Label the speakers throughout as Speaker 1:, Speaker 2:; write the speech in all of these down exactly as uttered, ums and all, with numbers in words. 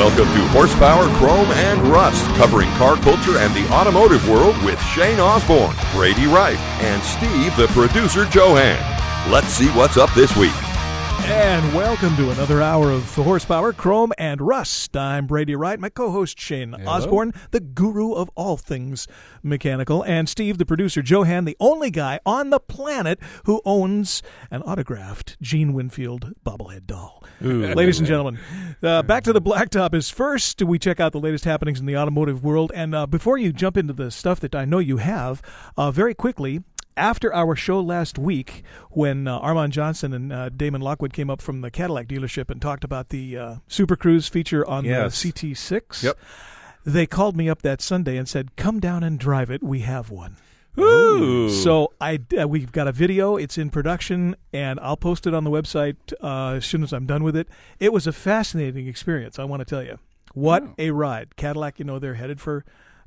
Speaker 1: Welcome to Horsepower, Chrome, and Rust, covering car culture and the automotive world with Shane Osborne, Brady Wright, and Steve, the producer, Johan. Let's see what's up this week.
Speaker 2: And welcome to another hour of Horsepower, Chrome, and Rust. I'm Brady Wright, my co-host Shane
Speaker 3: Hello.
Speaker 2: Osborne, the guru of all things mechanical, and Steve, the producer, Johan, the only guy on the planet who owns an autographed Gene Winfield bobblehead doll.
Speaker 3: Ooh.
Speaker 2: Ladies and gentlemen, uh, Back to the Blacktop is first. We check out the latest happenings in the automotive world. And uh, before you jump into the stuff that I know you have, uh, very quickly, after our show last week, when uh, Armand Johnson and uh, Damon Lockwood came up from the Cadillac dealership and talked about the uh, Super Cruise feature on
Speaker 3: Yes.
Speaker 2: the C T six,
Speaker 3: Yep.
Speaker 2: they called me up that Sunday and said, come down and drive it. We have one.
Speaker 3: Ooh.
Speaker 2: So I, uh, we've got a video. It's in production, and I'll post it on the website uh, as soon as I'm done with it. It was a fascinating experience, I want to tell you. What
Speaker 3: Oh.
Speaker 2: a ride. Cadillac, you know, they're headed for...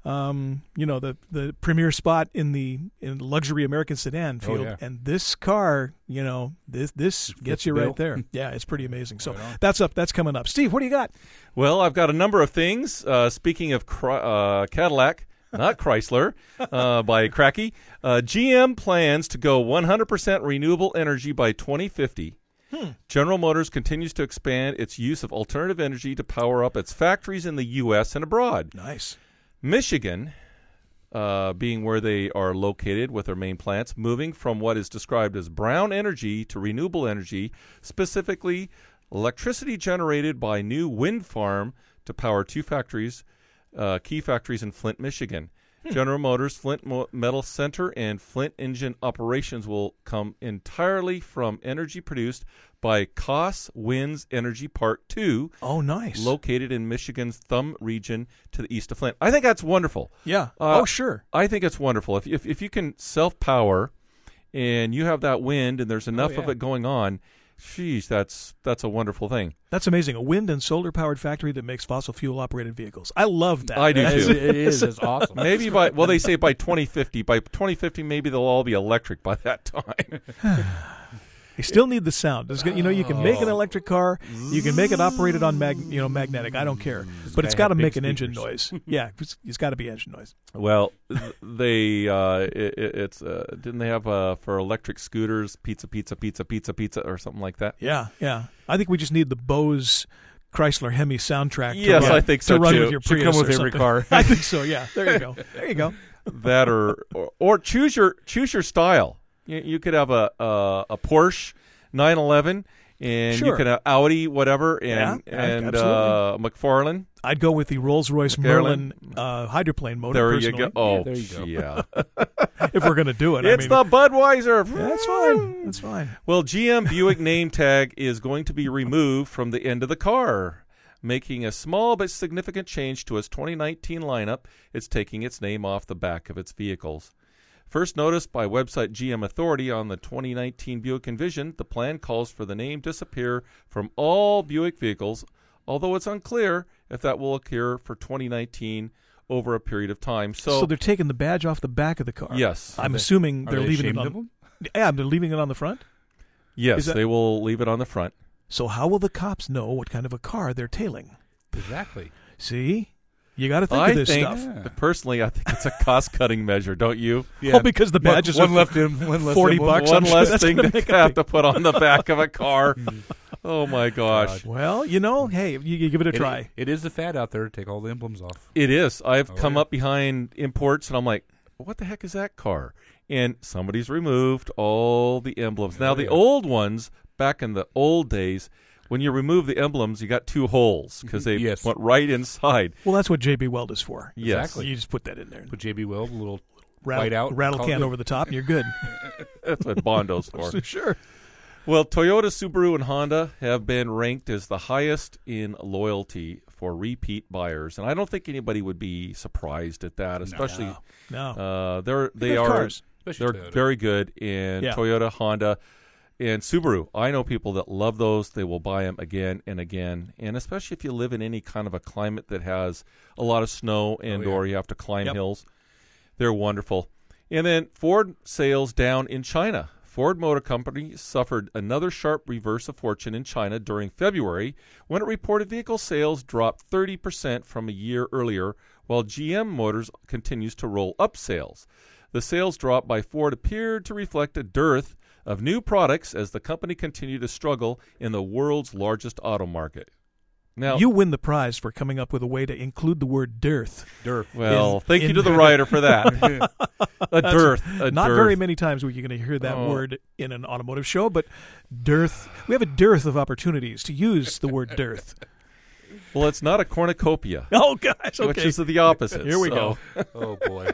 Speaker 2: Um, you know, the, the premier spot in the in luxury American sedan
Speaker 3: Oh,
Speaker 2: field.
Speaker 3: yeah.
Speaker 2: And this car, you know, this this gets
Speaker 3: Fits
Speaker 2: you
Speaker 3: the
Speaker 2: right
Speaker 3: bill.
Speaker 2: there. Yeah, it's pretty amazing. So
Speaker 3: Right on.
Speaker 2: that's up. That's coming up. Steve, what do you got?
Speaker 4: Well, I've got a number of things. Uh, speaking of Cry- uh, Cadillac, not Chrysler, uh, by Cracky, uh, G M plans to go one hundred percent renewable energy by twenty fifty.
Speaker 2: Hmm.
Speaker 4: General Motors continues to expand its use of alternative energy to power up its factories in the U S and abroad.
Speaker 2: Nice.
Speaker 4: Michigan, uh, being where they are located with their main plants, moving from what is described as brown energy to renewable energy, specifically electricity generated by new wind farm to power two factories, uh, key factories in Flint, Michigan. Hmm. General Motors Flint Mo- Metal Center and Flint engine operations will come entirely from energy produced by Koss Winds Energy Park two,
Speaker 2: Oh, nice.
Speaker 4: located in Michigan's Thumb region to the east of Flint. I think that's wonderful.
Speaker 2: Yeah.
Speaker 4: Uh,
Speaker 2: oh, sure.
Speaker 4: I think it's wonderful. If, if if you can self-power and you have that wind and there's enough
Speaker 3: yeah.
Speaker 4: of it going on, geez, that's that's a wonderful thing.
Speaker 2: That's amazing. A wind and solar-powered factory that makes fossil fuel-operated vehicles. I love that.
Speaker 4: I do,
Speaker 2: That's-
Speaker 4: too.
Speaker 3: It is. It's awesome.
Speaker 4: Maybe by, well, they say by twenty fifty. By twenty fifty, maybe they'll all be electric by that time.
Speaker 2: You still need the sound. There's, you know, you can make an electric car. You can make it operated on mag, you know, magnetic. I don't care, but it's got to
Speaker 3: gotta have
Speaker 2: make
Speaker 3: big
Speaker 2: an engine
Speaker 3: speakers.
Speaker 2: noise. Yeah, it's, it's got to be engine noise.
Speaker 4: Well, they uh, it, it's uh, didn't they have uh, for electric scooters pizza, pizza, pizza, pizza, pizza, or something like that?
Speaker 2: Yeah, yeah. I think we just need the Bose Chrysler Hemi soundtrack. To
Speaker 4: Yes,
Speaker 2: run,
Speaker 4: I think so,
Speaker 2: to run
Speaker 4: too.
Speaker 2: with your
Speaker 3: Should
Speaker 2: Prius
Speaker 3: come with
Speaker 2: or
Speaker 3: every
Speaker 2: something.
Speaker 3: car.
Speaker 2: I think so. Yeah. There you go. There you go.
Speaker 4: That or, or or choose your choose your style. You, you could have a a, a Porsche nine eleven, and
Speaker 2: Sure.
Speaker 4: you could have Audi, whatever, and
Speaker 2: Yeah,
Speaker 4: and
Speaker 2: absolutely.
Speaker 4: uh, McFarlane.
Speaker 2: I'd go with the Rolls-Royce Merlin uh, hydroplane motor.
Speaker 4: There you
Speaker 2: personally,
Speaker 4: go. Oh,
Speaker 3: there you go.
Speaker 4: yeah.
Speaker 2: If we're going to do it,
Speaker 4: It's
Speaker 2: I mean,
Speaker 4: the Budweiser.
Speaker 2: yeah, that's fine. That's fine.
Speaker 4: Well, G M Buick name tag is going to be removed from the end of the car, making a small but significant change to its twenty nineteen lineup. It's taking its name off the back of its vehicles. First noticed by website G M Authority on the twenty nineteen Buick Envision, the plan calls for the name disappear from all Buick vehicles, although it's unclear if that will occur for twenty nineteen over a period of time. So,
Speaker 2: So, they're taking the badge off the back of the car.
Speaker 4: yes,
Speaker 2: I'm
Speaker 3: they-
Speaker 2: assuming
Speaker 3: Are
Speaker 2: they're
Speaker 3: they
Speaker 2: leaving it
Speaker 3: ashamed
Speaker 2: on.
Speaker 3: of them?
Speaker 2: Yeah, they're leaving it on the front.
Speaker 4: yes,
Speaker 2: is that-
Speaker 4: they will leave it on the front.
Speaker 2: So how will the cops know what kind of a car they're tailing?
Speaker 3: Exactly.
Speaker 2: See, you got to think
Speaker 4: I
Speaker 2: of this
Speaker 4: think,
Speaker 2: stuff.
Speaker 3: Yeah.
Speaker 4: personally, I think it's a cost-cutting measure, don't you?
Speaker 3: Yeah.
Speaker 2: Oh, because the
Speaker 3: One-
Speaker 2: badges
Speaker 3: one
Speaker 2: are
Speaker 3: left in, one left
Speaker 2: forty
Speaker 3: in,
Speaker 2: bucks.
Speaker 4: One
Speaker 2: I'm sure
Speaker 4: less
Speaker 2: that's
Speaker 4: thing
Speaker 2: gonna
Speaker 4: to
Speaker 2: make a
Speaker 4: have
Speaker 2: big-
Speaker 4: to put on the back of a car. Oh, my gosh.
Speaker 2: Well, you know, hey, you, you give it a
Speaker 3: It-
Speaker 2: try.
Speaker 3: It is the fad out there to take all the emblems off.
Speaker 4: It is. I've
Speaker 3: Oh,
Speaker 4: come
Speaker 3: yeah.
Speaker 4: up behind imports, and I'm like, what the heck is that car? And somebody's removed all the emblems. Now,
Speaker 3: Oh,
Speaker 4: the
Speaker 3: yeah.
Speaker 4: old ones, back in the old days, when you remove the emblems, you got two holes because they
Speaker 3: Yes.
Speaker 4: went right inside.
Speaker 2: Well, that's what J B Weld is for.
Speaker 4: Yes.
Speaker 2: So you just put that in there.
Speaker 3: Put J B Weld, a little
Speaker 2: Rattle,
Speaker 3: white out.
Speaker 2: rattle
Speaker 3: call it
Speaker 2: can
Speaker 3: good.
Speaker 2: over the top, and you're good.
Speaker 4: That's what Bondo's for.
Speaker 2: Sure.
Speaker 4: Well, Toyota, Subaru, and Honda have been ranked as the highest in loyalty for repeat buyers, and I don't think anybody would be surprised at that. Especially,
Speaker 2: No. no.
Speaker 4: uh, they're they
Speaker 2: Good
Speaker 4: are
Speaker 2: cars.
Speaker 3: Especially
Speaker 4: they're
Speaker 3: Toyota.
Speaker 4: very good. And
Speaker 2: Yeah.
Speaker 4: Toyota, Honda, and Subaru. I know people that love those. They will buy them again and again, and especially if you live in any kind of a climate that has a lot of snow and
Speaker 3: Oh, yeah.
Speaker 4: or you have to climb
Speaker 2: Yep.
Speaker 4: hills. They're wonderful. And then Ford sales down in China. Ford Motor Company suffered another sharp reverse of fortune in China during February when it reported vehicle sales dropped thirty percent from a year earlier, while G M Motors continues to roll up sales. The sales drop by Ford appeared to reflect a dearth of new products as the company continued to struggle in the world's largest auto market. Now,
Speaker 2: You win the prize for coming up with a way to include the word dearth.
Speaker 3: Dirt.
Speaker 4: well,
Speaker 2: in-
Speaker 4: thank you
Speaker 2: in-
Speaker 4: to the writer for that. a dearth. A
Speaker 2: Not
Speaker 4: dearth.
Speaker 2: very many times we're going to hear that
Speaker 4: Oh.
Speaker 2: word in an automotive show, but dearth. We have a dearth of opportunities to use the word dearth.
Speaker 4: Well, it's not a cornucopia,
Speaker 2: Oh, gosh. Okay.
Speaker 4: which is the opposite.
Speaker 2: Here we
Speaker 4: so.
Speaker 2: go.
Speaker 3: Oh boy.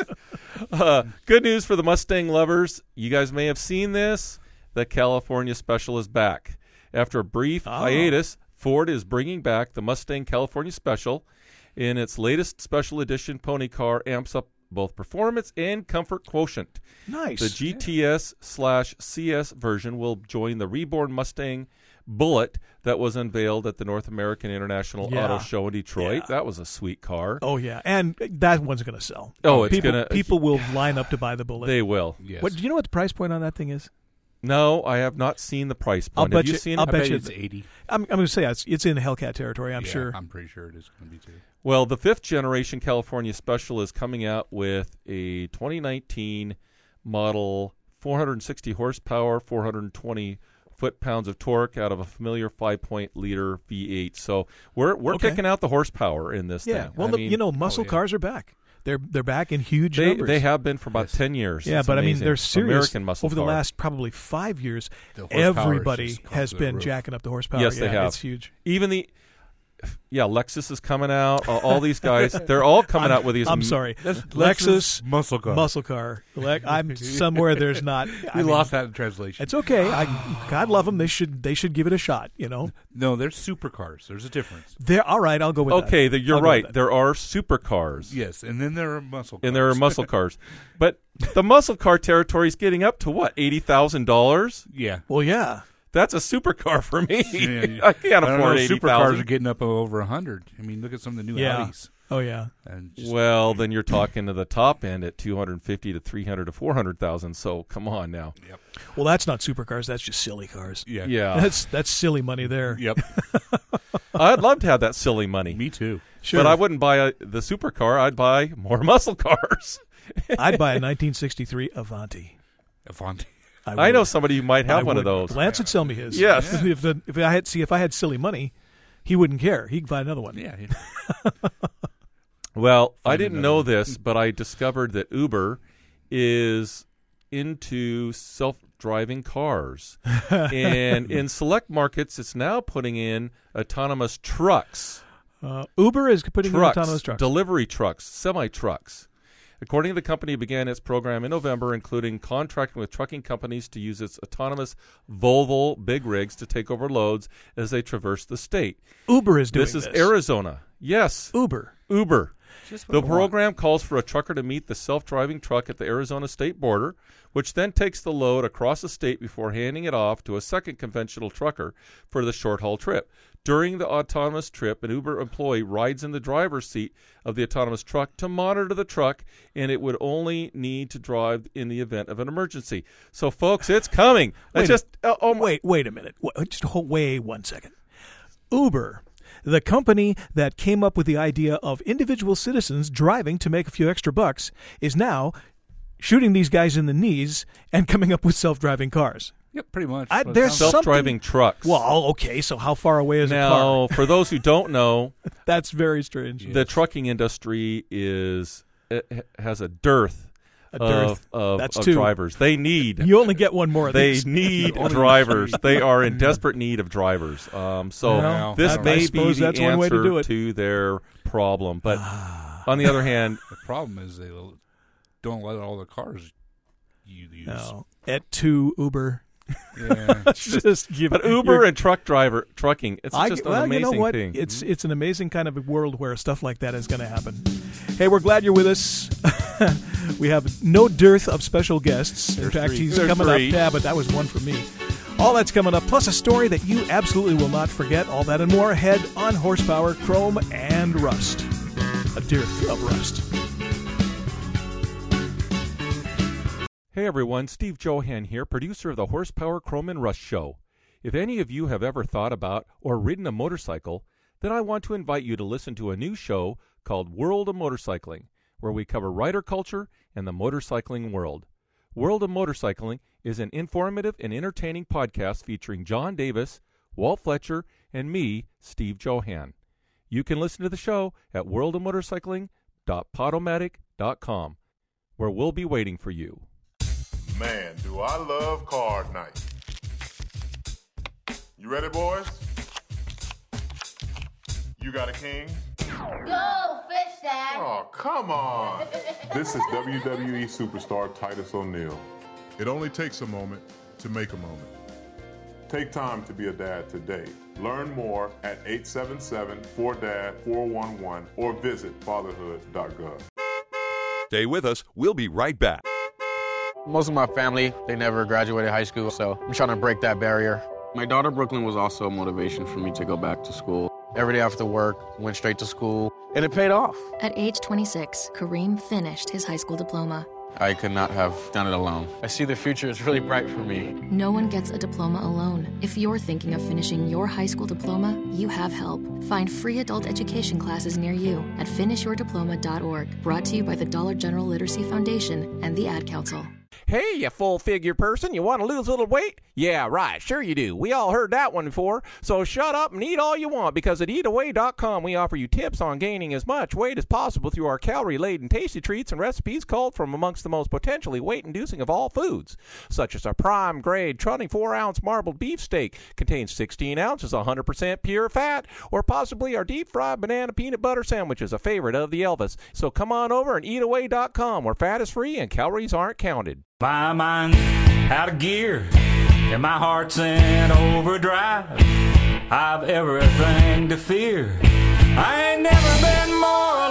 Speaker 4: Uh, good news for the Mustang lovers. You guys may have seen this. The California Special is back. After a brief
Speaker 2: Oh.
Speaker 4: hiatus, Ford is bringing back the Mustang California Special. In its latest special edition, Pony car amps up both performance and comfort quotient.
Speaker 2: Nice.
Speaker 4: The G T S slash C S version will join the reborn Mustang Bullet that was unveiled at the North American International
Speaker 2: Yeah.
Speaker 4: Auto Show in Detroit.
Speaker 2: Yeah.
Speaker 4: That was a sweet car.
Speaker 2: Oh, yeah. And that one's going to sell.
Speaker 4: Oh, it's
Speaker 2: people,
Speaker 4: gonna-
Speaker 2: People will line up to buy the Bullet.
Speaker 4: They will.
Speaker 3: Yes.
Speaker 2: What, do you know what the price point on that thing is?
Speaker 4: No, I have not seen the price
Speaker 2: I'll
Speaker 4: point.
Speaker 2: bet
Speaker 4: have you,
Speaker 2: you-
Speaker 4: seen
Speaker 2: I'll
Speaker 4: it?
Speaker 3: I
Speaker 2: bet
Speaker 3: bet
Speaker 2: you
Speaker 3: it's eighty.
Speaker 2: I'm, I'm going to say it's, it's in Hellcat territory, I'm
Speaker 3: Yeah,
Speaker 2: sure.
Speaker 3: I'm pretty sure it is going to be too.
Speaker 4: Well, the fifth generation California Special is coming out with a twenty nineteen model, four hundred sixty horsepower, four hundred twenty foot-pounds of torque out of a familiar five point liter V eight. So we're we're
Speaker 2: Okay.
Speaker 4: kicking out the horsepower in this
Speaker 2: Yeah.
Speaker 4: thing.
Speaker 2: Well,
Speaker 4: I
Speaker 2: the,
Speaker 4: mean,
Speaker 2: you know, muscle
Speaker 3: oh, yeah.
Speaker 2: cars are back. They're they're back in huge
Speaker 4: they
Speaker 2: numbers.
Speaker 4: they have been for about
Speaker 3: Yes.
Speaker 4: ten years.
Speaker 2: Yeah,
Speaker 4: It's
Speaker 2: but I mean,
Speaker 4: amazing.
Speaker 2: they're serious.
Speaker 4: American muscle
Speaker 2: Over the
Speaker 4: car.
Speaker 2: last probably five years,
Speaker 3: The horsepower has
Speaker 2: everybody
Speaker 3: just gone
Speaker 2: has
Speaker 3: to the
Speaker 2: been
Speaker 3: roof.
Speaker 2: jacking up the horsepower.
Speaker 4: Yes, they
Speaker 2: Yeah,
Speaker 4: have.
Speaker 2: It's huge.
Speaker 4: Even the yeah, Lexus is coming out. All, all these guys, they're all coming out with these.
Speaker 2: I'm sorry.
Speaker 3: That's
Speaker 2: Lexus
Speaker 3: muscle car.
Speaker 2: muscle car. Le- I'm somewhere there's not. I
Speaker 3: We
Speaker 2: mean,
Speaker 3: lost that in translation.
Speaker 2: It's okay. I God love them. They should they should give it a shot. You know.
Speaker 3: No, they're supercars. There's a difference.
Speaker 2: They're all right. I'll go with that.
Speaker 4: Okay, the, you're
Speaker 2: I'll go
Speaker 4: right.
Speaker 2: with that.
Speaker 4: There are supercars.
Speaker 3: Yes, and then there are muscle cars.
Speaker 4: And there are muscle cars. But the muscle car territory is getting up to what, eighty thousand dollars?
Speaker 3: Yeah.
Speaker 2: Well, yeah.
Speaker 4: That's a supercar for me.
Speaker 3: Yeah,
Speaker 4: I can't
Speaker 3: I don't
Speaker 4: afford
Speaker 3: know,
Speaker 4: eighty
Speaker 3: supercars are
Speaker 4: thousand.
Speaker 3: getting up over a hundred. I mean, look at some of the new
Speaker 2: Yeah.
Speaker 3: Audis.
Speaker 2: Oh yeah.
Speaker 3: And just,
Speaker 4: Well, then you're talking to the top end at two hundred fifty to three hundred to four hundred thousand. So come on now.
Speaker 3: Yep.
Speaker 2: Well, that's not supercars. That's just silly cars.
Speaker 3: Yeah.
Speaker 4: Yeah,
Speaker 2: That's that's silly money there.
Speaker 3: Yep.
Speaker 4: I'd love to have that silly money,
Speaker 3: Me too.
Speaker 2: Sure.
Speaker 4: but I wouldn't buy a, the supercar. I'd buy more muscle cars.
Speaker 2: I'd buy a nineteen sixty-three Avanti.
Speaker 3: Avanti.
Speaker 4: I
Speaker 2: would.
Speaker 4: know somebody who might have
Speaker 2: I
Speaker 4: one of
Speaker 2: would.
Speaker 4: those.
Speaker 2: Lance would sell me his.
Speaker 4: Yes.
Speaker 2: If the, if I had see if I had silly money, he wouldn't care. He'd buy another one.
Speaker 3: Yeah. yeah.
Speaker 4: Well, I
Speaker 3: Find
Speaker 4: didn't
Speaker 3: another
Speaker 4: know
Speaker 3: one.
Speaker 4: this, but I discovered that Uber is into self-driving cars. And in select markets, it's now putting in autonomous trucks.
Speaker 2: Uh, Uber is putting
Speaker 4: trucks,
Speaker 2: in autonomous trucks.
Speaker 4: delivery trucks, semi-trucks. According to the company, it began its program in November, including contracting with trucking companies to use its autonomous Volvo big rigs to take over loads as they traverse the state.
Speaker 2: Uber is doing
Speaker 4: This is Arizona. Yes,
Speaker 2: Uber.
Speaker 4: Uber.
Speaker 3: Just
Speaker 4: The
Speaker 3: what I want.
Speaker 4: program calls for a trucker to meet the self-driving truck at the Arizona state border, which then takes the load across the state before handing it off to a second conventional trucker for the short-haul trip. During the autonomous trip, an Uber employee rides in the driver's seat of the autonomous truck to monitor the truck, and it would only need to drive in the event of an emergency. So, folks, it's coming. I
Speaker 2: Wait a-
Speaker 4: just oh, oh my-
Speaker 2: Wait, wait a minute. Wait, just hold, wait one second. Uber, the company that came up with the idea of individual citizens driving to make a few extra bucks, is now shooting these guys in the knees and coming up with self-driving cars.
Speaker 3: Yep, pretty much.
Speaker 2: I-
Speaker 3: But
Speaker 2: there's
Speaker 3: some-
Speaker 4: self-driving trucks.
Speaker 2: Well, okay, so how far away is a car?
Speaker 4: now, for those who don't know,
Speaker 2: That's very strange.
Speaker 3: Yeah.
Speaker 4: the trucking industry is it has a dearth,
Speaker 2: A dearth.
Speaker 4: of, of,
Speaker 2: That's
Speaker 4: of
Speaker 2: two.
Speaker 4: drivers. They need
Speaker 2: You only get one more of
Speaker 4: they
Speaker 2: these.
Speaker 4: need
Speaker 3: Only
Speaker 4: drivers.
Speaker 3: three.
Speaker 4: They are in desperate need of drivers. Um, so
Speaker 2: Well,
Speaker 4: this
Speaker 3: I- I
Speaker 4: may be
Speaker 2: suppose
Speaker 4: the
Speaker 2: that's one way to
Speaker 4: answer
Speaker 2: do it.
Speaker 4: to their problem. But on the other hand,
Speaker 3: The problem is they don't let all the cars you use.
Speaker 2: No. Et tu, Uber.
Speaker 3: Yeah.
Speaker 2: Just give
Speaker 4: but Uber
Speaker 2: you're-
Speaker 4: and truck driver trucking, it's
Speaker 2: I,
Speaker 4: just
Speaker 2: well,
Speaker 4: an
Speaker 2: you
Speaker 4: amazing
Speaker 2: know what?
Speaker 4: thing.
Speaker 2: It's it's an amazing kind of a world where stuff like that is going to happen. Hey, we're glad you're with us. We have no dearth of special guests. In
Speaker 3: There's
Speaker 2: fact,
Speaker 3: three.
Speaker 2: he's
Speaker 4: There's
Speaker 2: coming
Speaker 4: three.
Speaker 2: up. Yeah, but that was one for me. All that's coming up, plus a story that you absolutely will not forget. All that and more ahead on Horsepower, Chrome, and Rust. A dearth of rust.
Speaker 4: Hey everyone, Steve Johan here, producer of the Horsepower Chrome and Rust Show. If any of you have ever thought about or ridden a motorcycle, then I want to invite you to listen to a new show called World of Motorcycling, where we cover rider culture and the motorcycling world. World of Motorcycling is an informative and entertaining podcast featuring John Davis, Walt Fletcher, and me, Steve Johan. You can listen to the show at world of motorcycling dot podomatic dot com, where we'll be waiting for you.
Speaker 5: Man, do I love card night. You ready, boys? You got a king?
Speaker 6: Go, fish dad.
Speaker 5: Oh, come on. This is W W E superstar Titus O'Neil. It only takes a moment to make a moment. Take time to be a dad today. Learn more at eight seven seven, four D A D, four one one or visit fatherhood dot gov.
Speaker 1: Stay with us. We'll be right back.
Speaker 7: Most of my family, they never graduated high school, so I'm trying to break that barrier. My daughter Brooklyn was also a motivation for me to go back to school. Every day after work, went straight to school, and it paid off.
Speaker 8: At age twenty-six, Kareem finished his high school diploma.
Speaker 7: I could not have done it alone. I see the future is really bright for me.
Speaker 8: No one gets a diploma alone. If you're thinking of finishing your high school diploma, you have help. Find free adult education classes near you at finish your diploma dot org. Brought to you by the Dollar General Literacy Foundation and the Ad Council.
Speaker 9: Hey, you full-figure person, you want to lose a little weight? Yeah, right, sure you do. We all heard that one before. So shut up and eat all you want, because at eat away dot com we offer you tips on gaining as much weight as possible through our calorie-laden tasty treats and recipes culled from amongst the most potentially weight-inducing of all foods, such as our prime-grade twenty-four ounce marbled beef steak, contains sixteen ounces, one hundred percent pure fat, or possibly our deep-fried banana peanut butter sandwiches, a favorite of the Elvis. So come on over and eat away dot com, where fat is free and calories aren't counted.
Speaker 10: My mind's out of gear, and my heart's in overdrive. I've everything to fear. I ain't never been more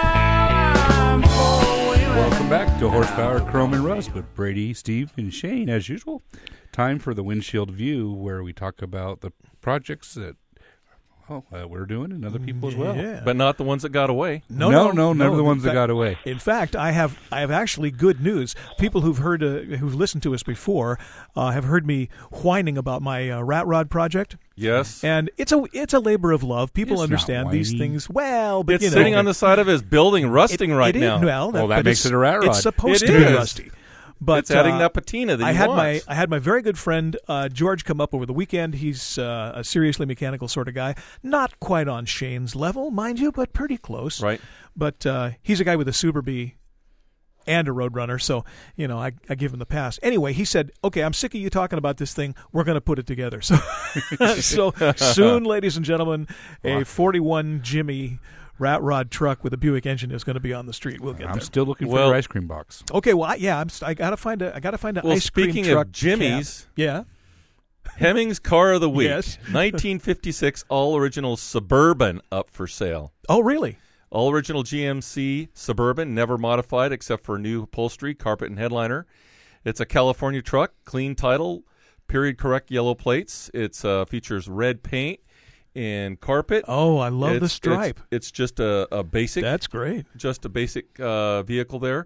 Speaker 10: alive. Oh,
Speaker 3: Welcome back to Horsepower, Chrome and Rust with Brady, Steve, and Shane, as usual. Time for the Windshield View, where we talk about the projects that well, uh, we're doing and other people as well.
Speaker 2: Yeah.
Speaker 4: But not the ones that got away.
Speaker 2: No,
Speaker 3: no,
Speaker 2: no,
Speaker 3: no, none of the
Speaker 2: in
Speaker 3: ones that
Speaker 2: fact-
Speaker 3: got away.
Speaker 2: In fact, I have I have actually good news. People who've heard uh, who've listened to us before uh, have heard me whining about my uh, rat rod project.
Speaker 4: Yes.
Speaker 2: And it's a it's a labor of love. People
Speaker 3: It's not
Speaker 2: understand these
Speaker 3: whiny.
Speaker 2: things well, but
Speaker 4: It's
Speaker 2: you know,
Speaker 4: sitting on the side of his building, rusting
Speaker 2: it,
Speaker 4: right
Speaker 2: it is-
Speaker 4: now.
Speaker 2: Well, that,
Speaker 3: Well, that
Speaker 2: but
Speaker 3: makes
Speaker 2: it's-
Speaker 3: it a rat rod.
Speaker 2: It's supposed
Speaker 4: It
Speaker 2: to
Speaker 4: is.
Speaker 2: be rusty. But
Speaker 4: It's adding
Speaker 2: uh,
Speaker 4: that patina that
Speaker 2: I
Speaker 4: he
Speaker 2: had
Speaker 4: wants.
Speaker 2: my I had my very good friend uh, George come up over the weekend. He's uh, a seriously mechanical sort of guy, not quite on Shane's level, mind you, but pretty close.
Speaker 4: Right.
Speaker 2: But uh, he's a guy with a Super Bee and a Roadrunner, so you know I, I give him the pass. Anyway, he said, "Okay, I'm sick of you talking about this thing. We're going to put it together." So, so soon, ladies and gentlemen, a forty-one Jimmy rat rod truck with a Buick engine is going to be on the street. We'll get
Speaker 3: I'm
Speaker 2: there.
Speaker 3: still looking for
Speaker 4: Well-
Speaker 3: your ice cream box.
Speaker 2: Okay, well, I, yeah, I'm, st- I gotta find a I gotta find an
Speaker 4: Well,
Speaker 2: ice cream
Speaker 4: speaking
Speaker 2: truck
Speaker 4: of Jimmy's,
Speaker 2: cab. Yeah.
Speaker 4: Hemmings Car of the Week,
Speaker 2: Yes.
Speaker 4: nineteen fifty-six all-original Suburban up for sale.
Speaker 2: Oh, really?
Speaker 4: All original G M C Suburban, never modified except for new upholstery, carpet, and headliner. It's a California truck, clean title, period correct yellow plates. It uh, features red paint and carpet.
Speaker 2: Oh, I love the
Speaker 4: It's-
Speaker 2: stripe.
Speaker 4: It's, it's just a, a basic,
Speaker 2: That's great.
Speaker 4: just a basic uh, vehicle there.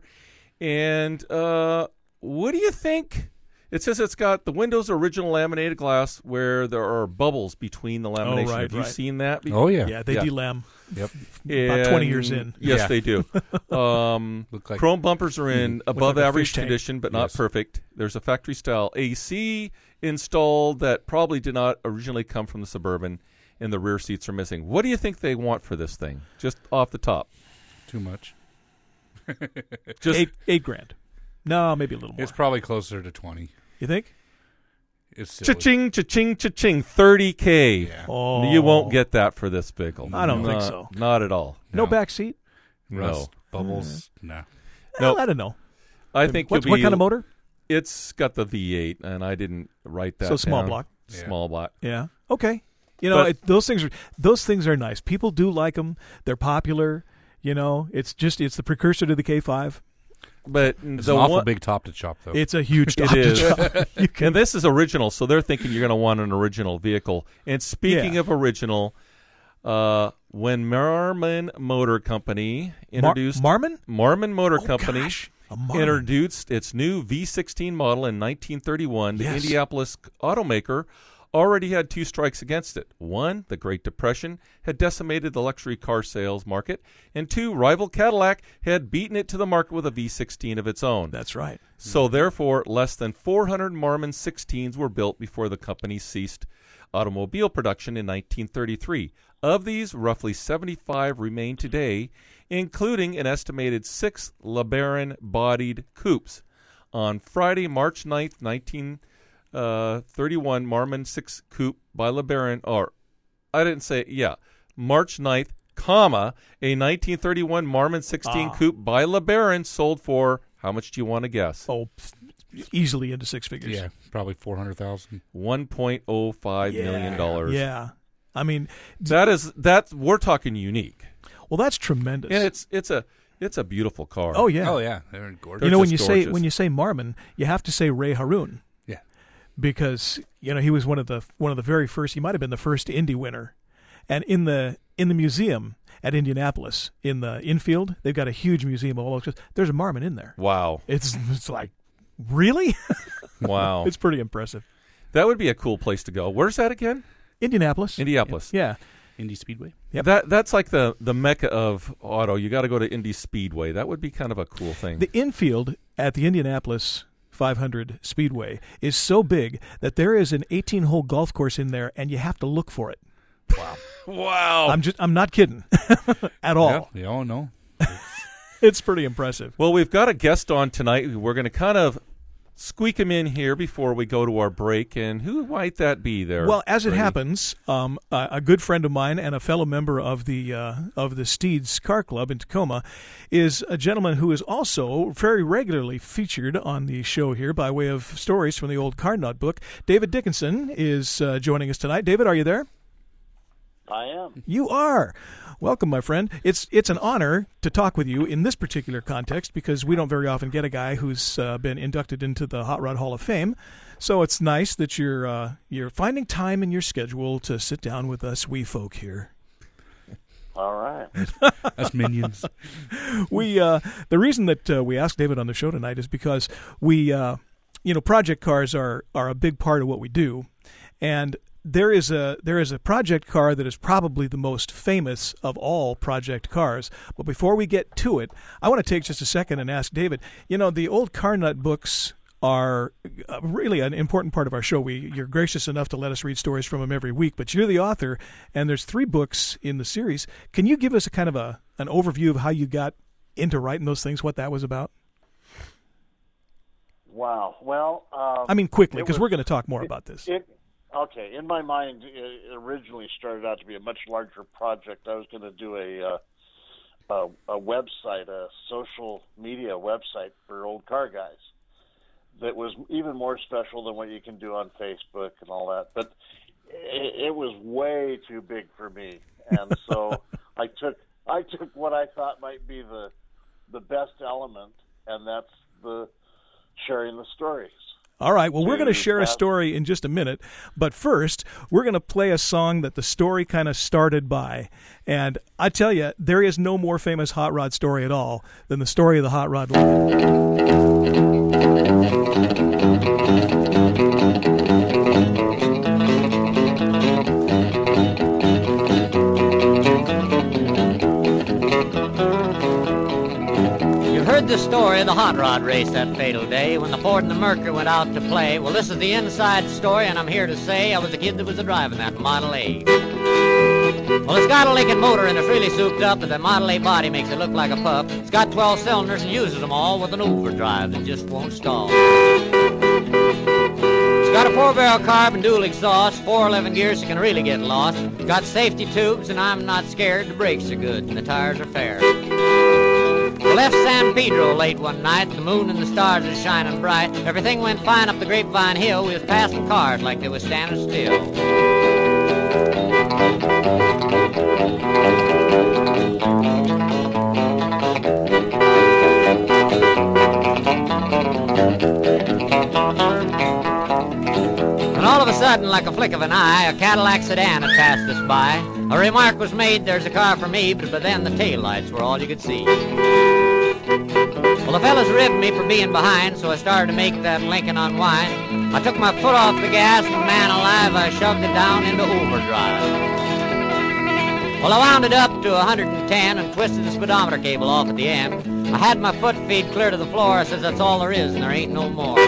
Speaker 4: And uh, what do you think? It says it's got the windows are original laminated glass where there are bubbles between the lamination.
Speaker 2: right,
Speaker 4: Have you
Speaker 2: right.
Speaker 4: seen that? before?
Speaker 3: Oh, yeah.
Speaker 2: Yeah, they
Speaker 4: Yeah.
Speaker 2: delam
Speaker 3: Yep.
Speaker 2: about twenty
Speaker 4: And-
Speaker 2: years in.
Speaker 4: Yes,
Speaker 3: Yeah.
Speaker 4: they do. Um,
Speaker 3: Look like-
Speaker 4: chrome bumpers are in above
Speaker 2: like a
Speaker 4: average
Speaker 2: fish tank.
Speaker 4: condition, but not
Speaker 3: Yes.
Speaker 4: perfect. There's a factory style A C installed that probably did not originally come from the Suburban, and the rear seats are missing. What do you think they want for this thing? Just off the top,
Speaker 3: Too much.
Speaker 4: just
Speaker 2: eight eight grand. No, maybe a little more.
Speaker 3: It's probably closer to twenty.
Speaker 2: You think?
Speaker 3: It's silly.
Speaker 4: cha-ching, cha-ching, cha-ching, thirty K.
Speaker 3: Yeah.
Speaker 2: Oh,
Speaker 4: You won't get that for this vehicle.
Speaker 2: I don't think
Speaker 4: Not-
Speaker 2: so.
Speaker 4: Not at all.
Speaker 2: no,
Speaker 3: No.
Speaker 2: back seat.
Speaker 3: Rust,
Speaker 4: No.
Speaker 3: bubbles. Nah.
Speaker 4: No.
Speaker 2: Well, I don't know.
Speaker 4: I think
Speaker 2: What's,
Speaker 4: you'll
Speaker 2: what
Speaker 4: be,
Speaker 2: kind of motor?
Speaker 4: It's got the V eight, and I didn't write that
Speaker 2: So small
Speaker 4: down.
Speaker 2: block.
Speaker 3: Yeah.
Speaker 4: Small block.
Speaker 2: Yeah. Okay. You know,
Speaker 4: But-
Speaker 2: it, those things are those things are nice. People do like them. They're popular. You know, it's just it's the precursor to the K five.
Speaker 4: But
Speaker 3: It's
Speaker 4: the
Speaker 3: an awful
Speaker 4: one,
Speaker 3: big top to chop, though.
Speaker 2: It's a huge
Speaker 4: It
Speaker 2: top to
Speaker 4: is.
Speaker 2: chop. You can-
Speaker 4: and this is original, so they're thinking you're going to want an original vehicle. And speaking
Speaker 2: Yeah.
Speaker 4: of original, uh, when Marmon Motor Company
Speaker 2: Mar-
Speaker 4: introduced
Speaker 2: Marmon?
Speaker 4: Marmon Motor
Speaker 2: Oh,
Speaker 4: Company
Speaker 2: gosh.
Speaker 4: introduced its new V sixteen model in nineteen thirty-one. The
Speaker 2: Yes.
Speaker 4: Indianapolis automaker already had two strikes against it. One, the Great Depression had decimated the luxury car sales market, and two, rival Cadillac had beaten it to the market with a V sixteen of its own.
Speaker 2: That's right.
Speaker 4: So therefore, less than four hundred Marmon sixteens were built before the company ceased automobile production in nineteen thirty-three. Of these, roughly seventy-five remain today, including an estimated six LeBaron-bodied coupes. On Friday, March ninth, nineteen thirty-one, Marmon six Coupe by LeBaron, or I didn't say, yeah, March ninth, comma, a nineteen thirty-one Marmon sixteen
Speaker 2: Ah.
Speaker 4: Coupe by LeBaron sold for, how much do you want to guess?
Speaker 2: Oh, easily into six figures.
Speaker 3: Yeah, probably four hundred thousand.
Speaker 4: one point oh five million dollars.
Speaker 2: Yeah. I mean,
Speaker 4: that is that we're talking unique.
Speaker 2: Well, that's tremendous.
Speaker 4: And it's it's a it's a beautiful car.
Speaker 2: Oh yeah.
Speaker 3: Oh yeah, they're gorgeous.
Speaker 2: You know, when
Speaker 4: They're
Speaker 2: you
Speaker 4: just
Speaker 2: say
Speaker 4: gorgeous.
Speaker 2: when you say Marmon, you have to say Ray Harun.
Speaker 3: Yeah.
Speaker 2: Because, you know, he was one of the one of the very first, he might have been the first Indy winner. And in the in the museum at Indianapolis, in the infield, they've got a huge museum of all those. There's a Marmon in there.
Speaker 4: Wow.
Speaker 2: It's it's like, really?
Speaker 4: Wow.
Speaker 2: It's pretty impressive.
Speaker 4: That would be a cool place to go. Where's that again?
Speaker 2: Indianapolis.
Speaker 4: Indianapolis.
Speaker 2: Yeah.
Speaker 3: Indy Speedway.
Speaker 2: Yep.
Speaker 4: That that's like the the mecca of auto. You got to go to Indy Speedway. That would be kind of a cool thing.
Speaker 2: The infield at the Indianapolis five hundred Speedway is so big that there is an eighteen-hole golf course in there, and you have to look for it.
Speaker 3: Wow.
Speaker 4: Wow.
Speaker 2: I'm just I'm not kidding at all.
Speaker 3: Yeah, we all know.
Speaker 2: It's pretty impressive.
Speaker 4: Well, we've got a guest on tonight. We're going to kind of squeak him in here before we go to our break. And who might that be there?
Speaker 2: Well, as it
Speaker 4: Brady?
Speaker 2: happens, um, a, a good friend of mine and a fellow member of the uh, of the Steeds Car Club in Tacoma is a gentleman who is also very regularly featured on the show here by way of stories from the old Car Nut book. David Dickinson is uh, joining us tonight. David, are you there?
Speaker 11: I am.
Speaker 2: You are. Welcome, my friend. It's it's an honor to talk with you in this particular context because we don't very often get a guy who's uh, been inducted into the Hot Rod Hall of Fame. So it's nice that you're uh, you're finding time in your schedule to sit down with us wee folk here.
Speaker 11: All right.
Speaker 3: Us minions.
Speaker 2: we uh, the reason that uh, we asked David on the show tonight is because we uh, you know project cars are are a big part of what we do, and There is a there is a project car that is probably the most famous of all project cars. But before we get to it, I want to take just a second and ask David, you know, the old Car Nut books are uh, really an important part of our show. We You're gracious enough to let us read stories from them every week, but you're the author, and there's three books in the series. Can you give us a kind of a an overview of how you got into writing those things, what that was about?
Speaker 11: Wow. Well, um,
Speaker 2: I mean, quickly,
Speaker 11: it
Speaker 2: because
Speaker 11: was-
Speaker 2: we're going to talk more
Speaker 11: it-
Speaker 2: about this.
Speaker 11: It, okay, in my mind, it originally started out to be a much larger project. I was going to do a, uh, a a website, a social media website for old car guys that was even more special than what you can do on Facebook and all that. But it, it was way too big for me, and so I took I took what I thought might be the the best element, and that's the sharing the stories.
Speaker 2: All right, well, we're going to
Speaker 11: to
Speaker 2: share a
Speaker 11: have-
Speaker 2: story in just a minute, but first, we're going to play a song that the story kind of started by. And I tell you, there is no more famous hot rod story at all than the story of the hot rod.
Speaker 12: You've heard the story of the hot rod race that fatal day when the Ford and the Mercury went out to play. Well, this is the inside story, and I'm here to say I was the kid that was driving that Model A. Well, it's got a Lincoln motor and it's really souped up, but that Model A body makes it look like a pup. It's got twelve cylinders and uses them all with an overdrive that just won't stall. It's got a four-barrel carb and dual exhaust, four eleven gears so you can really get lost. It's got safety tubes, and I'm not scared. The brakes are good and the tires are fair. We left San Pedro late one night. The moon and the stars are shining bright. Everything went fine up the Grapevine Hill. We was passing cars like they was standing still. And all of a sudden, like a flick of an eye, a Cadillac sedan had passed us by. A remark was made, there's a car for me, but by then the taillights were all you could see. Well, the fellas ribbed me for being behind, so I started to make that Lincoln unwind. I took my foot off the gas, and man alive, I shoved it down into overdrive. Well, I wound it up to one hundred ten and twisted the speedometer cable off at the end. I had my foot feet clear to the floor. I says, that's all there is, and there ain't no more.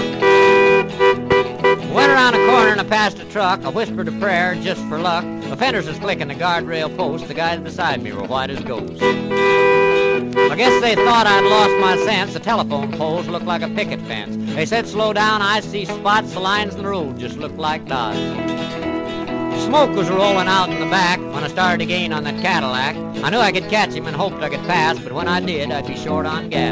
Speaker 12: I went around a corner and I passed a truck. I whispered a prayer just for luck. The fenders was clicking the guardrail post. The guys beside me were white as ghosts. I guess they thought I'd lost my sense. The telephone poles looked like a picket fence. They said, slow down, I see spots. The lines in the road just looked like dots. Smoke was rolling out in the back when I started to gain on that Cadillac. I knew I could catch him and hoped I could pass, but when I did, I'd be short on gas.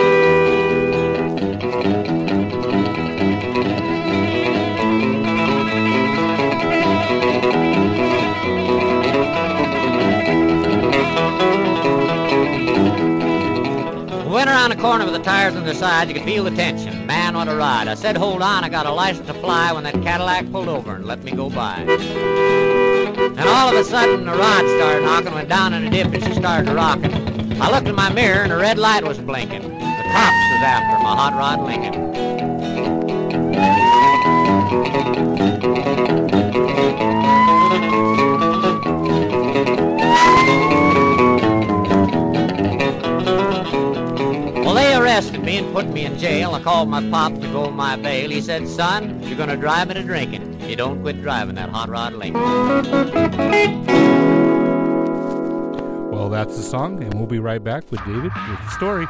Speaker 12: Went around the corner with the tires on the side. You could feel the tension. Man, what a ride. I said, hold on, I got a license to fly, when that Cadillac pulled over and let me go by. And all of a sudden, the rod started knocking, went down in a dip, and she started rocking. I looked in my mirror, and a red light was blinking. The cops was after my hot rod Lincoln. Arrested me and put me in jail. I called my pop to go my bail. He said, son, you're gonna drive me to drinking. You don't quit driving that hot rod Lincoln.
Speaker 3: Well, that's the song, and we'll be right back with David with the story.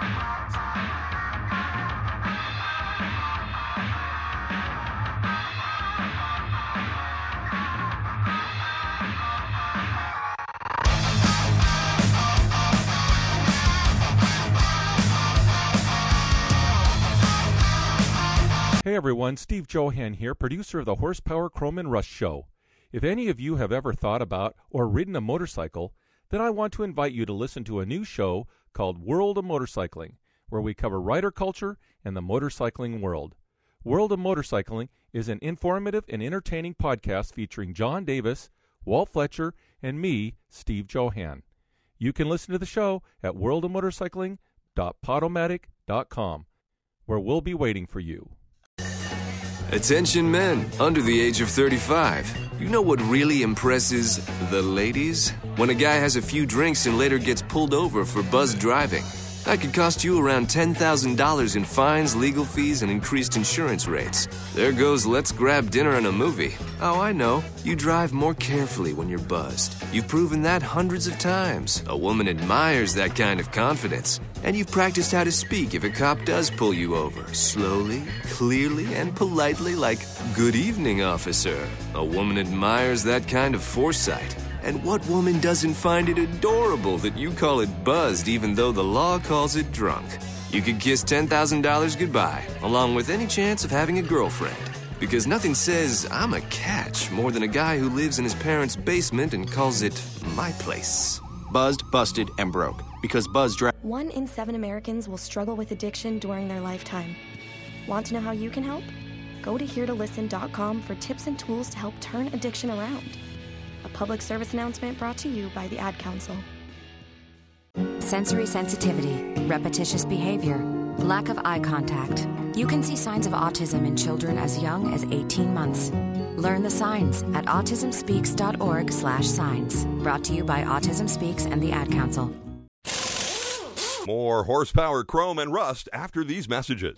Speaker 4: Hey everyone, Steve Johan here, producer of the Horsepower Chrome and Rust Show. If any of you have ever thought about or ridden a motorcycle, then I want to invite you to listen to a new show called World of Motorcycling, where we cover rider culture and the motorcycling world. World of Motorcycling is an informative and entertaining podcast featuring John Davis, Walt Fletcher, and me, Steve Johan. You can listen to the show at world of motorcycling dot podomatic dot com, where we'll be waiting for you.
Speaker 13: Attention men under the age of thirty-five. You know what really impresses the ladies? When a guy has a few drinks and later gets pulled over for buzzed driving. That could cost you around ten thousand dollars in fines, legal fees, and increased insurance rates. There goes let's grab dinner and a movie. Oh, I know. You drive more carefully when you're buzzed. You've proven that hundreds of times. A woman admires that kind of confidence. And you've practiced how to speak if a cop does pull you over. Slowly, clearly, and politely like, good evening, officer. A woman admires that kind of foresight. And what woman doesn't find it adorable that you call it buzzed even though the law calls it drunk? You could kiss ten thousand dollars goodbye, along with any chance of having a girlfriend. Because nothing says, I'm a catch, more than a guy who lives in his parents' basement and calls it my place.
Speaker 14: Buzzed, busted, and broke. Because Buzz dra-
Speaker 15: One in seven Americans will struggle with addiction during their lifetime. Want to know how you can help? Go to here to listen dot com for tips and tools to help turn addiction around. A public service announcement brought to you by the Ad Council.
Speaker 16: Sensory sensitivity, repetitious behavior, lack of eye contact. You can see signs of autism in children as young as eighteen months. Learn the signs at autism speaks dot org slash signs. Brought to you by Autism Speaks and the Ad Council.
Speaker 1: More Horsepower Chrome and Rust after these messages.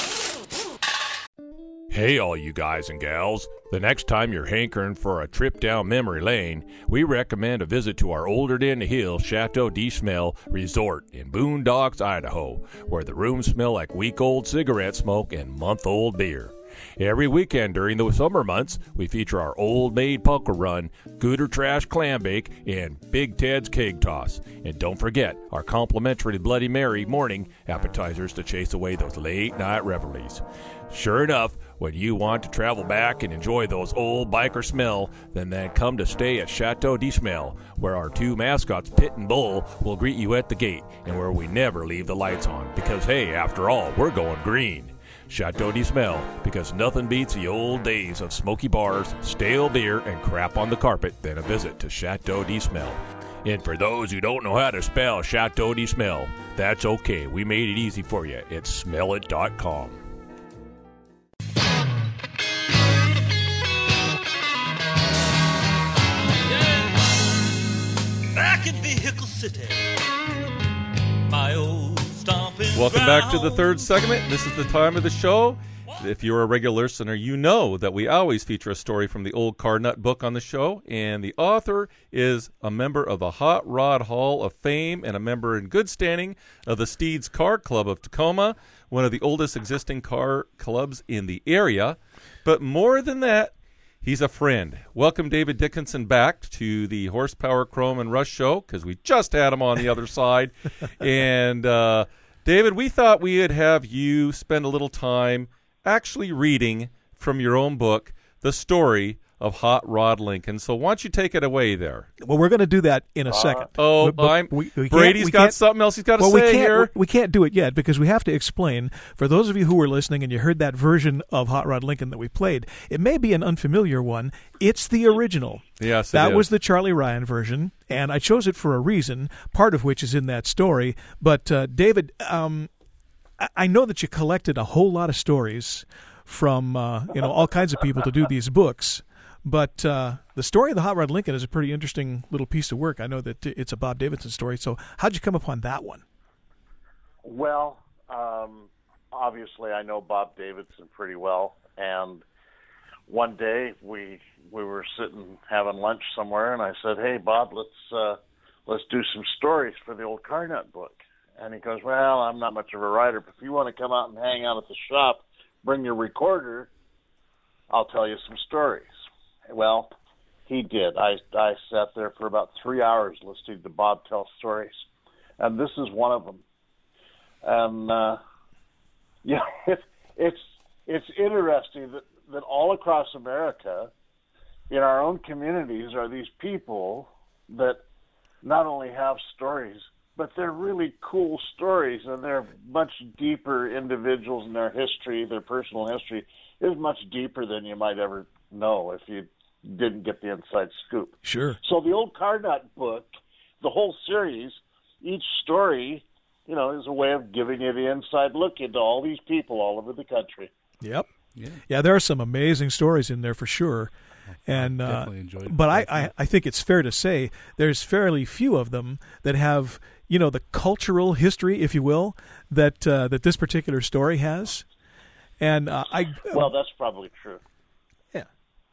Speaker 17: Hey, all you guys and gals. The next time you're hankering for a trip down memory lane, we recommend a visit to our older than the hill Chateau de Smel Resort in Boondocks, Idaho, where the rooms smell like week-old cigarette smoke and month-old beer. Every weekend during the summer months, we feature our Old Maid Pucker Run, Gooder Trash Clam Bake, and Big Ted's Keg Toss. And don't forget our complimentary Bloody Mary morning appetizers to chase away those late-night revelries. Sure enough, when you want to travel back and enjoy those old biker smell, then then come to stay at Chateau de Smel, where our two mascots, Pit and Bull, will greet you at the gate, and where we never leave the lights on, because hey, after all, we're going green. Chateau de Smel, because nothing beats the old days of smoky bars, stale beer, and crap on the carpet than a visit to Chateau de Smel. And for those who don't know how to spell Chateau de Smell, that's okay. We made it easy for you. It's smell it dot com.
Speaker 18: Back in Vehicle City, my old stomping
Speaker 4: Welcome back to the
Speaker 18: ground.
Speaker 4: third segment. This is the time of the show. If you're a regular listener, you know that we always feature a story from the Old Car Nut book on the show, and the author is a member of the Hot Rod Hall of Fame and a member in good standing of the Steeds Car Club of Tacoma, one of the oldest existing car clubs in the area. But more than that, he's a friend. Welcome David Dickinson back to the Horsepower, Chrome, and Rush show, because we just had him on the other side. And, uh, David, we thought we would have you spend a little time actually reading from your own book the story of Hot Rod Lincoln. So why don't you take it away there?
Speaker 2: Well, we're going to do that in a second.
Speaker 4: Oh,
Speaker 2: But- but
Speaker 4: I'm,
Speaker 2: we- we can't-
Speaker 4: Brady's
Speaker 2: we
Speaker 4: got
Speaker 2: can't-
Speaker 4: something else he's got to
Speaker 2: well,
Speaker 4: say
Speaker 2: we can't,
Speaker 4: here.
Speaker 2: We can't do it yet because we have to explain, for those of you who were listening and you heard that version of Hot Rod Lincoln that we played, it may be an unfamiliar one. It's the original.
Speaker 4: Yes, it
Speaker 2: That
Speaker 4: is.
Speaker 2: was the Charlie Ryan version, and I chose it for a reason, part of which is in that story. But, uh, David, um, I- I know that you collected a whole lot of stories from uh, you know all kinds of people to do these books. But uh, the story of the Hot Rod Lincoln is a pretty interesting little piece of work. I know that it's a Bob Davidson story. So how'd you come upon that one?
Speaker 11: Well, um, obviously I know Bob Davidson pretty well, and one day we we were sitting having lunch somewhere, and I said, "Hey, Bob, let's uh, let's do some stories for the Old Car Nut book." And he goes, "Well, I'm not much of a writer, but if you want to come out and hang out at the shop, bring your recorder, I'll tell you some stories." Well, he did. I I sat there for about three hours listening to Bob tell stories, and this is one of them. And uh, yeah, it, it's it's interesting that, that all across America, in our own communities, are these people that not only have stories, but they're really cool stories, and they're much deeper individuals in their history. Their personal history is much deeper than you might ever know if you didn't get the inside scoop.
Speaker 2: Sure.
Speaker 11: So the Old Car Nut book, the whole series, each story, you know, is a way of giving you the inside look into all these people all over the country.
Speaker 2: Yep. Yeah, yeah there are some amazing stories in there for sure. And uh,
Speaker 3: definitely enjoyed it.
Speaker 2: But I, I, I think it's fair to say there's fairly few of them that have, you know, the cultural history, if you will, that uh, that this particular story has. And uh, I
Speaker 11: well, that's probably true.
Speaker 2: Yeah.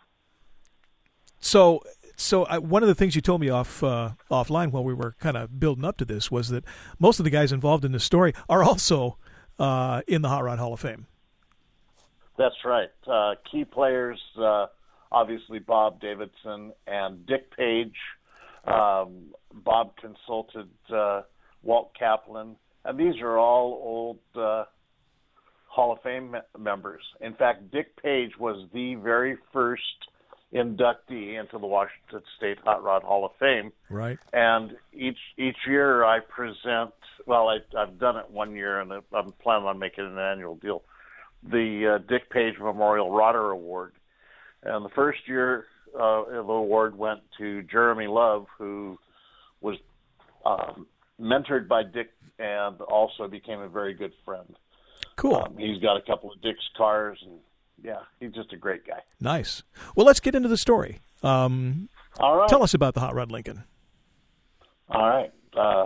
Speaker 2: So, so I, one of the things you told me off uh, offline while we were kind of building up to this was that most of the guys involved in this story are also uh, in the Hot Rod Hall of Fame.
Speaker 11: That's right. Uh, key players, uh, obviously Bob Davidson and Dick Page. Um, Bob consulted uh, Walt Kaplan, and these are all old uh, Hall of Fame me- members. In fact, Dick Page was the very first inductee into the Washington State Hot Rod Hall of Fame.
Speaker 2: Right.
Speaker 11: And each each year I present, well, I, I've done it one year, and I'm planning on making it an annual deal, the uh, Dick Page Memorial Rodder Award. And the first year uh, the award went to Jeremy Love, who was um, mentored by Dick and also became a very good friend.
Speaker 2: Cool.
Speaker 11: Um, he's got a couple of Dick's cars, and yeah, he's just a great guy.
Speaker 2: Nice. Well, let's get into the story. Um,
Speaker 11: All right.
Speaker 2: Tell us about the Hot Rod Lincoln.
Speaker 11: All right. Uh,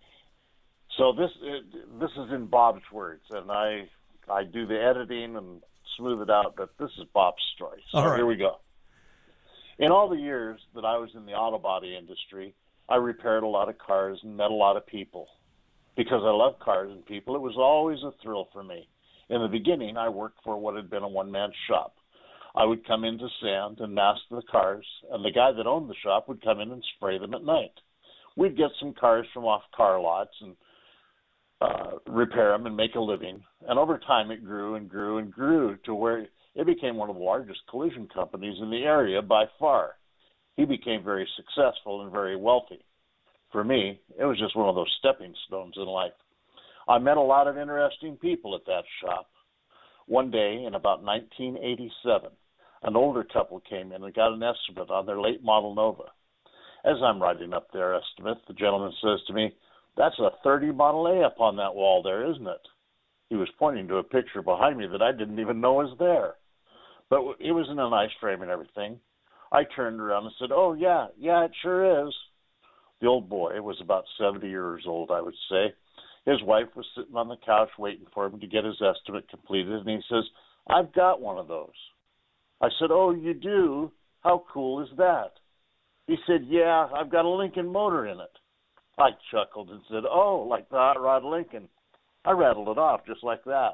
Speaker 11: so this uh, this is in Bob's words, and I I do the editing and smooth it out, but this is Bob's story. So
Speaker 2: All right.
Speaker 11: Here we go. In all the years that I was in the auto body industry, I repaired a lot of cars and met a lot of people. Because I love cars and people, it was always a thrill for me. In the beginning, I worked for what had been a one-man shop. I would come in to sand and mask the cars, and the guy that owned the shop would come in and spray them at night. We'd get some cars from off car lots and uh, repair them and make a living. And over time, it grew and grew and grew to where it became one of the largest collision companies in the area by far. He became very successful and very wealthy. For me, it was just one of those stepping stones in life. I met a lot of interesting people at that shop. One day in about nineteen eighty-seven, an older couple came in and got an estimate on their late model Nova. As I'm writing up their estimate, the gentleman says to me, "That's a thirty Model A up on that wall there, isn't it?" He was pointing to a picture behind me that I didn't even know was there. But it was in a nice frame and everything. I turned around and said, "Oh, yeah, yeah, it sure is." The old boy was about seventy years old, I would say. His wife was sitting on the couch waiting for him to get his estimate completed, and he says, "I've got one of those." I said, "Oh, you do? How cool is that?" He said, "Yeah, I've got a Lincoln motor in it." I chuckled and said, "Oh, like the Hot Rod Lincoln." I rattled it off just like that.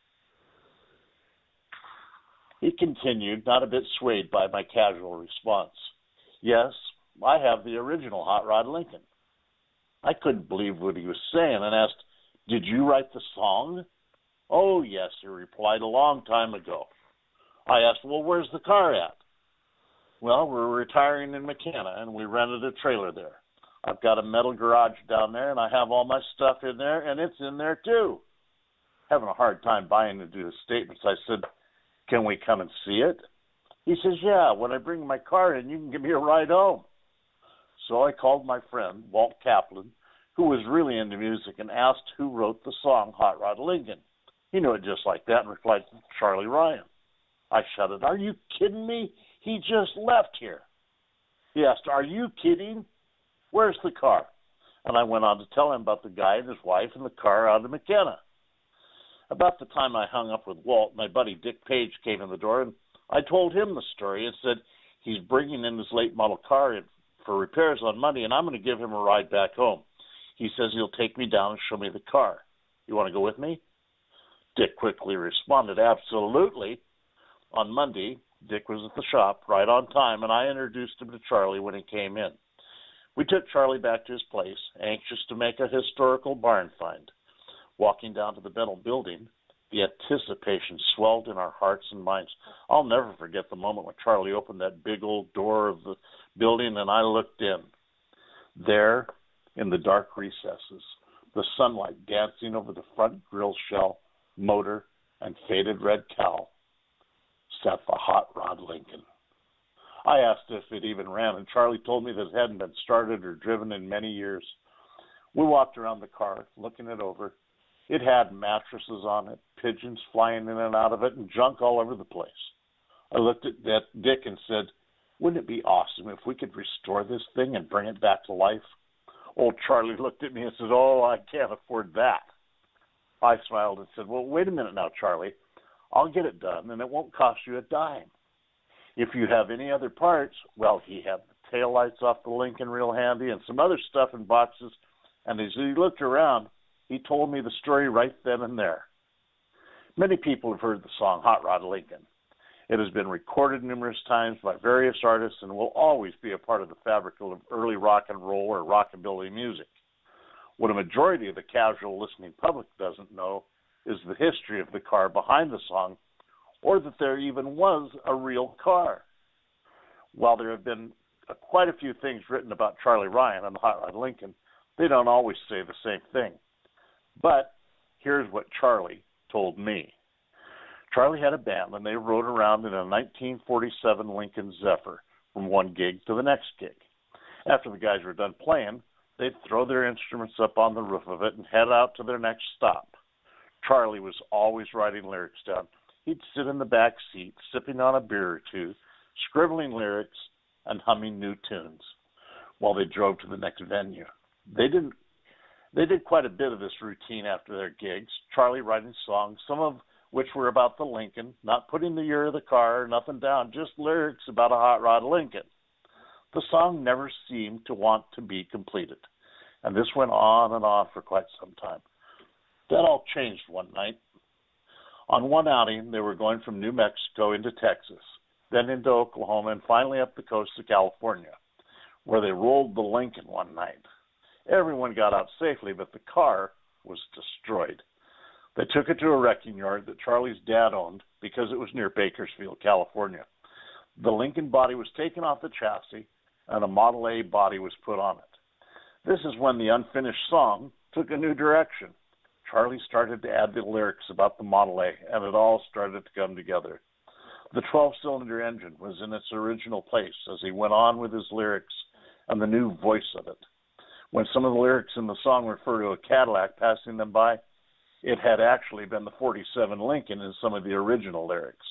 Speaker 11: He continued, not a bit swayed by my casual response. "Yes, I have the original Hot Rod Lincoln." I couldn't believe what he was saying and asked, "Did you write the song?" "Oh, yes," he replied, "a long time ago." I asked, "Well, where's the car at?" "Well, we're retiring in McKenna, and we rented a trailer there. I've got a metal garage down there, and I have all my stuff in there, and it's in there, too." Having a hard time buying into his statements, I said, "Can we come and see it?" He says, "Yeah, when I bring my car in, you can give me a ride home." So I called my friend, Walt Kaplan, who was really into music, and asked who wrote the song Hot Rod Lincoln. He knew it just like that and replied, "Charlie Ryan." I shouted, "Are you kidding me? He just left here." He asked, "Are you kidding? Where's the car?" And I went on to tell him about the guy and his wife and the car out of McKenna. About the time I hung up with Walt, my buddy Dick Page came in the door, and I told him the story and said he's bringing in his late model car in for repairs on Monday, and I'm going to give him a ride back home. He says he'll take me down and show me the car. You want to go with me? Dick quickly responded, "Absolutely." On Monday, Dick was at the shop right on time, and I introduced him to Charlie when he came in. We took Charlie back to his place, anxious to make a historical barn find. Walking down to the Bennell building, the anticipation swelled in our hearts and minds. I'll never forget the moment when Charlie opened that big old door of the building and I looked in. There, in the dark recesses, the sunlight dancing over the front grill shell, motor, and faded red cowl, sat the Hot Rod Lincoln. I asked if it even ran, and Charlie told me that it hadn't been started or driven in many years. We walked around the car, looking it over. It had mattresses on it, pigeons flying in and out of it, and junk all over the place. I looked at that Dick and said, "Wouldn't it be awesome if we could restore this thing and bring it back to life?" Old Charlie looked at me and said, "Oh, I can't afford that." I smiled and said, "Well, wait a minute now, Charlie. I'll get it done, and it won't cost you a dime. If you have any other parts," well, he had the taillights off the Lincoln real handy and some other stuff in boxes, and as he looked around, he told me the story right then and there. Many people have heard the song Hot Rod Lincoln. It has been recorded numerous times by various artists and will always be a part of the fabric of early rock and roll or rockabilly music. What a majority of the casual listening public doesn't know is the history of the car behind the song, or that there even was a real car. While there have been uh, quite a few things written about Charlie Ryan and the Hot Rod Lincoln, they don't always say the same thing. But here's what Charlie told me. Charlie had a band, and they rode around in a nineteen forty-seven Lincoln Zephyr from one gig to the next gig. After the guys were done playing, they'd throw their instruments up on the roof of it and head out to their next stop. Charlie was always writing lyrics down. He'd sit in the back seat, sipping on a beer or two, scribbling lyrics and humming new tunes while they drove to the next venue. They didn't. They did quite a bit of this routine after their gigs, Charlie writing songs, some of which were about the Lincoln, not putting the year of the car or nothing down, just lyrics about a Hot Rod Lincoln. The song never seemed to want to be completed, and this went on and on for quite some time. That all changed one night. On one outing, they were going from New Mexico into Texas, then into Oklahoma, and finally up the coast to California, where they rolled the Lincoln one night. Everyone got out safely, but the car was destroyed. They took it to a wrecking yard that Charlie's dad owned because it was near Bakersfield, California. The Lincoln body was taken off the chassis, and a Model A body was put on it. This is when the unfinished song took a new direction. Charlie started to add the lyrics about the Model A, and it all started to come together. The twelve-cylinder engine was in its original place as he went on with his lyrics, and the new voice of it. When some of the lyrics in the song refer to a Cadillac passing them by, it had actually been the forty-seven Lincoln in some of the original lyrics.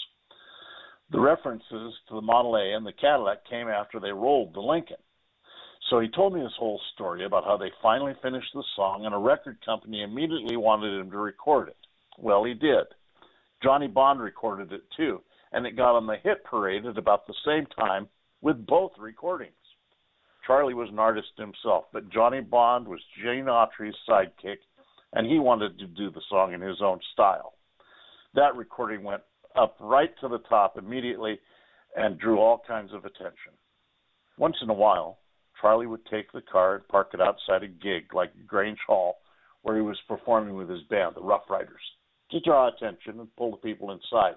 Speaker 11: The references to the Model A and the Cadillac came after they rolled the Lincoln. So he told me this whole story about how they finally finished the song and a record company immediately wanted him to record it. Well, he did. Johnny Bond recorded it too, and it got on the hit parade at about the same time with both recordings. Charlie was an artist himself, but Johnny Bond was Gene Autry's sidekick, and he wanted to do the song in his own style. That recording went up right to the top immediately and drew all kinds of attention. Once in a while, Charlie would take the car and park it outside a gig like Grange Hall, where he was performing with his band, the Rough Riders, to draw attention and pull the people inside.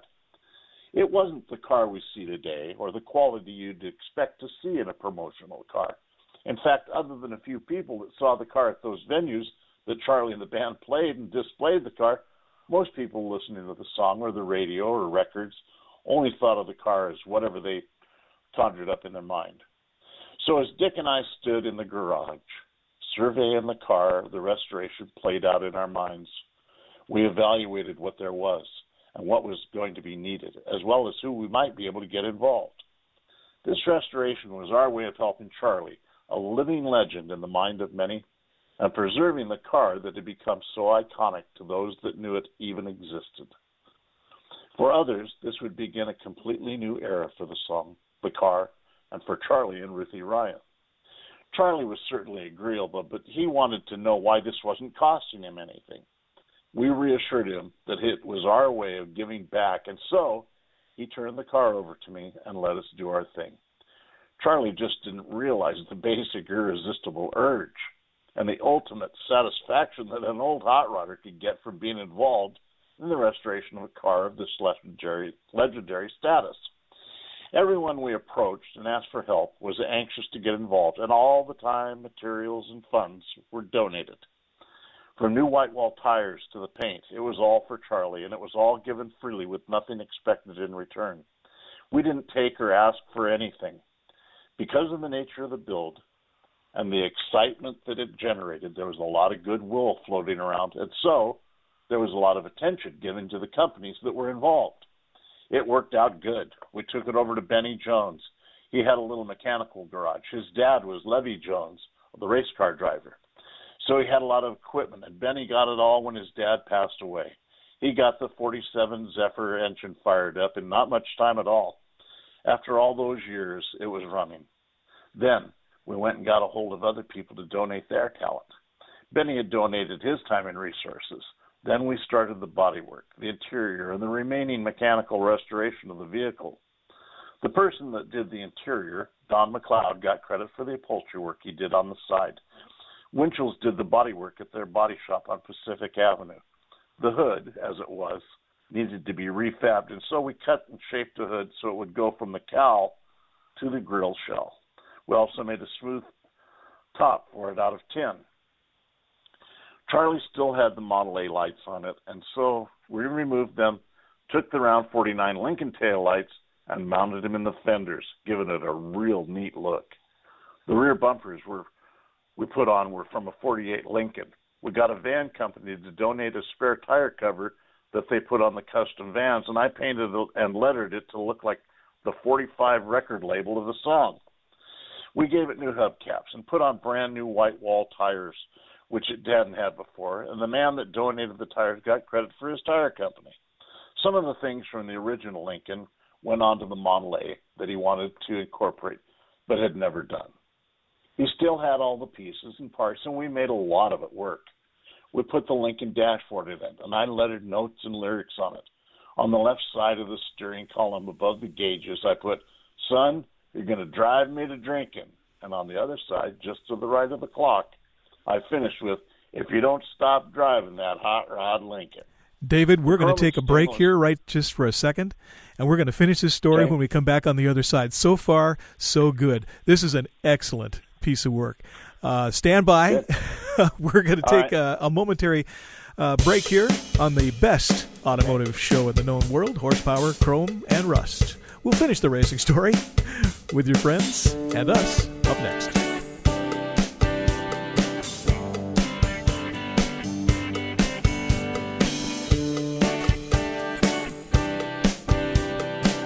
Speaker 11: It wasn't the car we see today or the quality you'd expect to see in a promotional car. In fact, other than a few people that saw the car at those venues that Charlie and the band played and displayed the car, most people listening to the song or the radio or records only thought of the car as whatever they conjured up in their mind. So as Dick and I stood in the garage, surveying the car, the restoration played out in our minds. We evaluated what there was and what was going to be needed, as well as who we might be able to get involved. This restoration was our way of helping Charlie, a living legend in the mind of many, and preserving the car that had become so iconic to those that knew it even existed. For others, this would begin a completely new era for the song, the car, and for Charlie and Ruthie Ryan. Charlie was certainly agreeable, but he wanted to know why this wasn't costing him anything. We reassured him that it was our way of giving back, and so he turned the car over to me and let us do our thing. Charlie just didn't realize the basic irresistible urge and the ultimate satisfaction that an old hot rodder could get from being involved in the restoration of a car of this legendary, legendary status. Everyone we approached and asked for help was anxious to get involved, and all the time, materials, and funds were donated. From new white wall tires to the paint, it was all for Charlie, and it was all given freely with nothing expected in return. We didn't take or ask for anything. Because of the nature of the build and the excitement that it generated, there was a lot of goodwill floating around, and so there was a lot of attention given to the companies that were involved. It worked out good. We took it over to Benny Jones. He had a little mechanical garage. His dad was Levy Jones, the race car driver. So he had a lot of equipment, and Benny got it all when his dad passed away. He got the forty-seven Zephyr engine fired up in not much time at all. After all those years, it was running. Then we went and got a hold of other people to donate their talent. Benny had donated his time and resources. Then we started the bodywork, the interior, and the remaining mechanical restoration of the vehicle. The person that did the interior, Don McLeod, got credit for the upholstery work he did on the side. Winchell's did the bodywork at their body shop on Pacific Avenue. The hood, as it was, needed to be refabbed, and so we cut and shaped the hood so it would go from the cowl to the grill shell. We also made a smooth top for it out of tin. Charlie still had the Model A lights on it, and so we removed them, took the round forty-nine Lincoln tail lights, and mounted them in the fenders, giving it a real neat look. The rear bumpers were we put on were from a forty-eight Lincoln. We got a van company to donate a spare tire cover that they put on the custom vans, and I painted it and lettered it to look like the forty-five record label of the song. We gave it new hubcaps and put on brand new white wall tires, which it hadn't had before, and the man that donated the tires got credit for his tire company. Some of the things from the original Lincoln went on to the Model A that he wanted to incorporate, but had never done. He still had all the pieces and parts, and we made a lot of it work. We put the Lincoln dashboard in it, and I lettered notes and lyrics on it. On the left side of the steering column above the gauges, I put, "Son, you're going to drive me to drinking." And on the other side, just to the right of the clock, I finished with, "If you don't stop driving that hot rod Lincoln."
Speaker 2: David, we're going to take a break here right just for a second, and we're going to finish this story
Speaker 11: okay.
Speaker 2: when we come back on the other side. So far, so good. This is an excellent piece of work. Uh, stand by. We're going to take right. a, a momentary uh, break here on the best automotive show in the known world, Horsepower, Chrome, and Rust. We'll finish the racing story with your friends and us up next.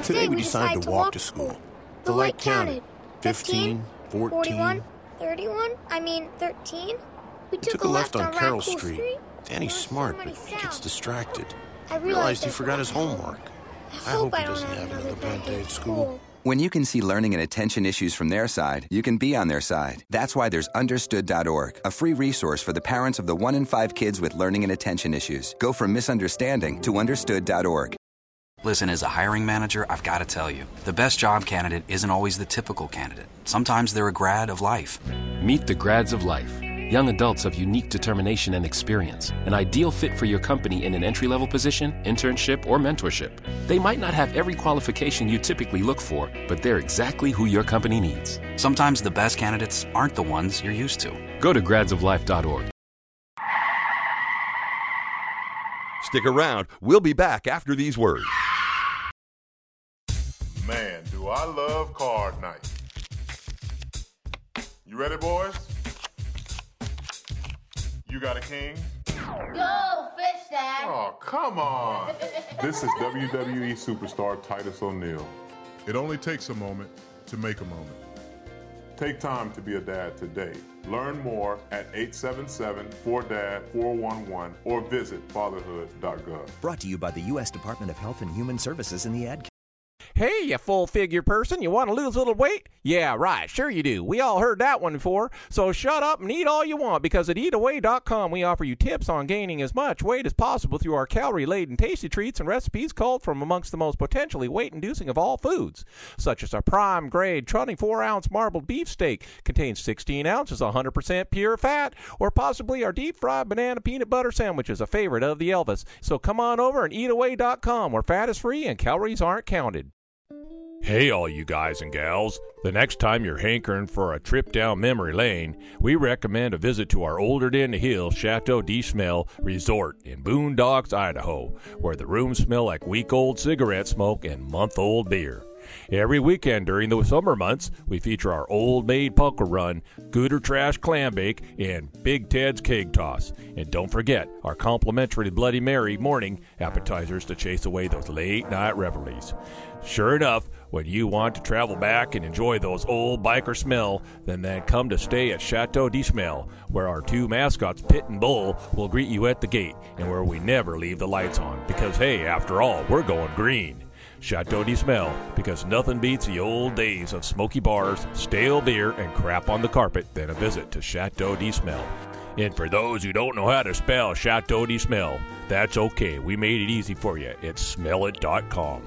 Speaker 14: Today we decided to walk to school. The light counted. fifteen, fourteen.
Speaker 19: forty-one, thirty-one, I mean thirteen. We
Speaker 14: We took a left on Carroll Street. Danny's smart, but he gets distracted.
Speaker 19: I
Speaker 14: Realized he forgot his homework. I hope he doesn't have another bad day at school.
Speaker 20: When you can see learning and attention issues from their side, you can be on their side. That's why there's understood dot org, a free resource for the parents of the one in five kids with learning and attention issues. Go from misunderstanding to understood dot org.
Speaker 21: Listen, as a hiring manager, I've got to tell you, the best job candidate isn't always the typical candidate. Sometimes they're a grad of life.
Speaker 22: Meet the grads of life. Young adults of unique determination and experience. An ideal fit for your company in an entry-level position, internship, or mentorship. They might not have every qualification you typically look for, but they're exactly who your company needs.
Speaker 21: Sometimes the best candidates aren't the ones you're used to.
Speaker 22: Go to grads of life dot org.
Speaker 1: Stick around. We'll be back after these words.
Speaker 5: Man, do I love card night. You ready, boys? You got a king?
Speaker 6: Go, Fish Dad!
Speaker 5: Oh, come on. This is W W E superstar Titus O'Neil. It only takes a moment to make a moment. Take time to be a dad today. Learn more at eight seven seven, four D A D, four one one or visit fatherhood dot gov.
Speaker 23: Brought to you by the U S Department of Health and Human Services in the ad.
Speaker 9: Hey, you full-figure person, you want to lose a little weight? Yeah, right, sure you do. We all heard that one before. So shut up and eat all you want, because at eat away dot com we offer you tips on gaining as much weight as possible through our calorie-laden tasty treats and recipes culled from amongst the most potentially weight-inducing of all foods, such as our prime-grade twenty-four ounce marbled beef steak, contains sixteen ounces, one hundred percent pure fat, or possibly our deep-fried banana peanut butter sandwiches, a favorite of the Elvis. So come on over and eat away dot com, where fat is free and calories aren't counted.
Speaker 17: Hey, all you guys and gals. The next time you're hankering for a trip down memory lane, we recommend a visit to our Older Than the Hill Chateau de Smel Resort in Boondocks, Idaho, where the rooms smell like week-old cigarette smoke and month-old beer. Every weekend during the summer months, we feature our Old Maid Puckle Run, Gooder Trash Clam Bake, and Big Ted's Keg Toss. And don't forget our complimentary Bloody Mary morning appetizers to chase away those late-night revelries. Sure enough, when you want to travel back and enjoy those old biker smell, then then come to stay at Chateau de Smel, where our two mascots, Pit and Bull, will greet you at the gate, and where we never leave the lights on, because hey, after all, we're going green. Chateau de Smel, because nothing beats the old days of smoky bars, stale beer, and crap on the carpet than a visit to Chateau de Smel. And for those who don't know how to spell Chateau de Smel, that's okay. We made it easy for you. It's smell it dot com.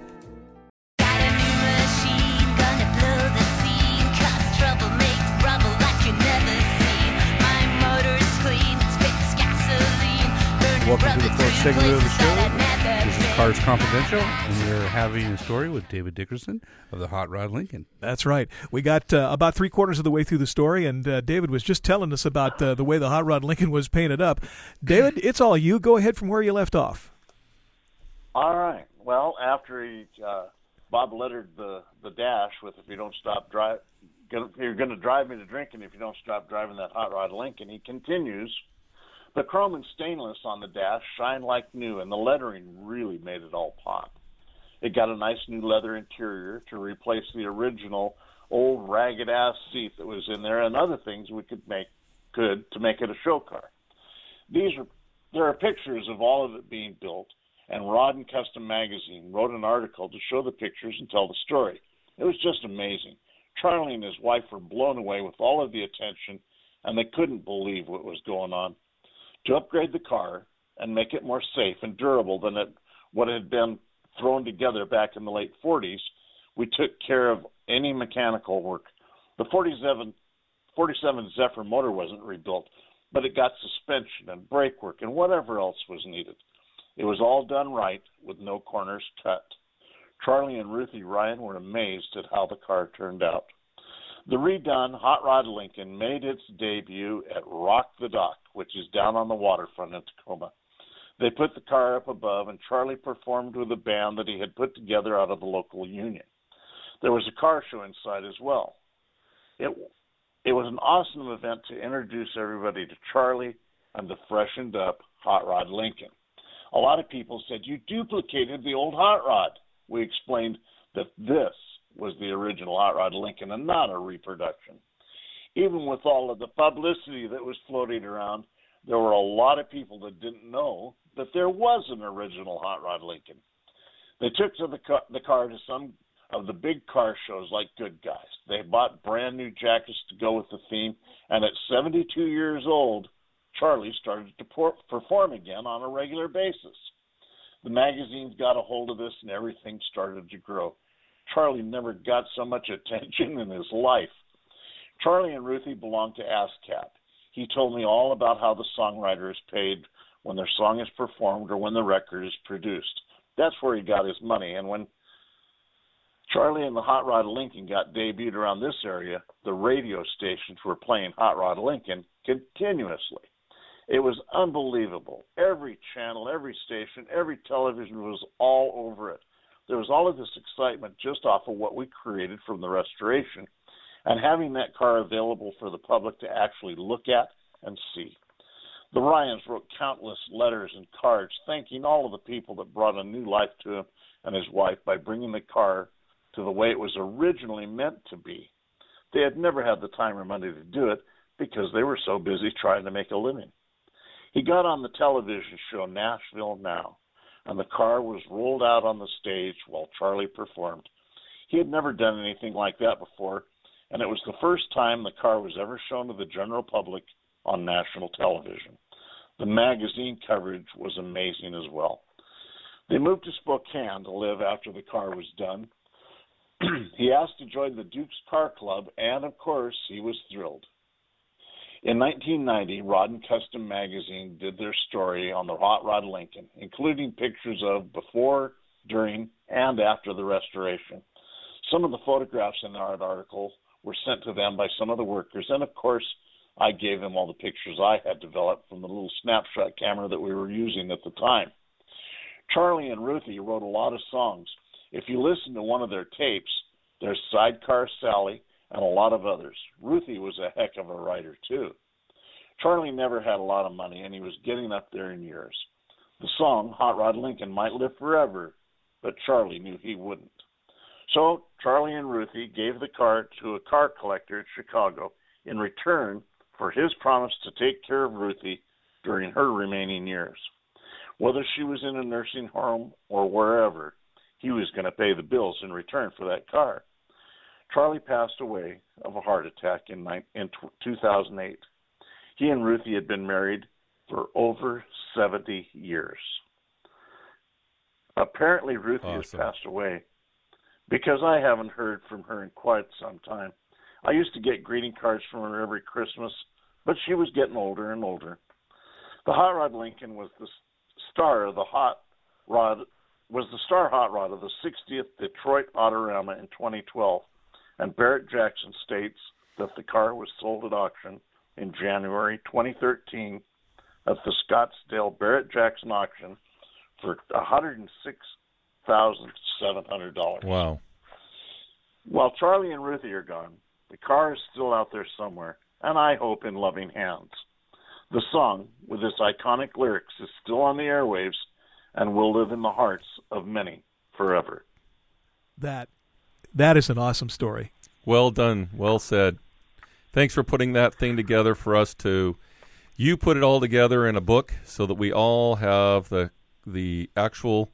Speaker 3: Welcome to the fourth segment of the show. This is Cars Confidential, and we're having a story with David Dickerson of the Hot Rod Lincoln.
Speaker 2: That's right. We got uh, about three quarters of the way through the story, and uh, David was just telling us about uh, the way the Hot Rod Lincoln was painted up. David, it's all you. Go ahead from where you left off.
Speaker 11: All right. Well, after he uh, Bob lettered the the dash with "If you don't stop drive, you're going to drive me to drinking if you don't stop driving that Hot Rod Lincoln," he continues. The chrome and stainless on the dash shine like new, and the lettering really made it all pop. It got a nice new leather interior to replace the original old ragged-ass seat that was in there, and other things we could make good to make it a show car. These are there are pictures of all of it being built, and Rod and Custom Magazine wrote an article to show the pictures and tell the story. It was just amazing. Charlie and his wife were blown away with all of the attention, and they couldn't believe what was going on. To upgrade the car and make it more safe and durable than it, what had been thrown together back in the late forties, we took care of any mechanical work. The forty-seven, forty-seven Zephyr motor wasn't rebuilt, but it got suspension and brake work and whatever else was needed. It was all done right with no corners cut. Charlie and Ruthie Ryan were amazed at how the car turned out. The redone Hot Rod Lincoln made its debut at Rock the Dock, which is down on the waterfront in Tacoma. They put the car up above, and Charlie performed with a band that he had put together out of the local union. There was a car show inside as well. It, it was an awesome event to introduce everybody to Charlie and the freshened up Hot Rod Lincoln. A lot of people said, "You duplicated the old Hot Rod." we explained that this was the original Hot Rod Lincoln and not a reproduction. Even with all of the publicity that was floating around, there were a lot of people that didn't know that there was an original Hot Rod Lincoln. They took to the car, the car to some of the big car shows like Good Guys. They bought brand new jackets to go with the theme, and at seventy-two years old, Charlie started to por- perform again on a regular basis. The magazines got a hold of this, and everything started to grow. Charlie never got so much attention in his life. Charlie and Ruthie belonged to ASCAP. He told me all about how the songwriter is paid when their song is performed or when the record is produced. That's where he got his money. And when Charlie and the Hot Rod Lincoln got debuted around this area, the radio stations were playing Hot Rod Lincoln continuously. It was unbelievable. Every channel, every station, every television was all over it. There was all of this excitement just off of what we created from the restoration, and having that car available for the public to actually look at and see. The Ryans wrote countless letters and cards thanking all of the people that brought a new life to him and his wife by bringing the car to the way it was originally meant to be. They had never had the time or money to do it because they were so busy trying to make a living. He got on the television show Nashville Now, and the car was rolled out on the stage while Charlie performed. He had never done anything like that before, and it was the first time the car was ever shown to the general public on national television. The magazine coverage was amazing as well. They moved to Spokane to live after the car was done. He asked to join the Duke's Car Club, and of course, he was thrilled. In nineteen ninety, Rod and Custom magazine did their story on the Hot Rod Lincoln, including pictures of before, during, and after the restoration. Some of the photographs in that article were sent to them by some of the workers, and of course, I gave them all the pictures I had developed from the little snapshot camera that we were using at the time. Charlie and Ruthie wrote a lot of songs. If you listen to one of their tapes, there's Sidecar Sally and a lot of others. Ruthie was a heck of a writer, too. Charlie never had a lot of money, and he was getting up there in years. The song, Hot Rod Lincoln, might live forever, but Charlie knew he wouldn't. So Charlie and Ruthie gave the car to a car collector in Chicago in return for his promise to take care of Ruthie during her remaining years. Whether she was in a nursing home or wherever, he was going to pay the bills in return for that car. Charlie passed away of a heart attack in, in two thousand eight. He and Ruthie had been married for over seventy years. Apparently, Ruthie awesome. has passed away because I haven't heard from her in quite some time. I used to get greeting cards from her every Christmas, but she was getting older and older. The Hot Rod Lincoln was the star of the Hot Rod was the star hot rod of the sixtieth Detroit Autorama in twenty twelve, and Barrett Jackson states that the car was sold at auction in January twenty thirteen at the Scottsdale Barrett Jackson auction for one hundred six thousand seven hundred dollars.
Speaker 4: Wow.
Speaker 11: While Charlie and Ruthie are gone, the car is still out there somewhere, and I hope in loving hands. The song, with its iconic lyrics, is still on the airwaves and will live in the hearts of many forever.
Speaker 2: That that is an awesome story.
Speaker 4: Well done. Well said. Thanks for putting that thing together for us to, you put it all together in a book so that we all have the the actual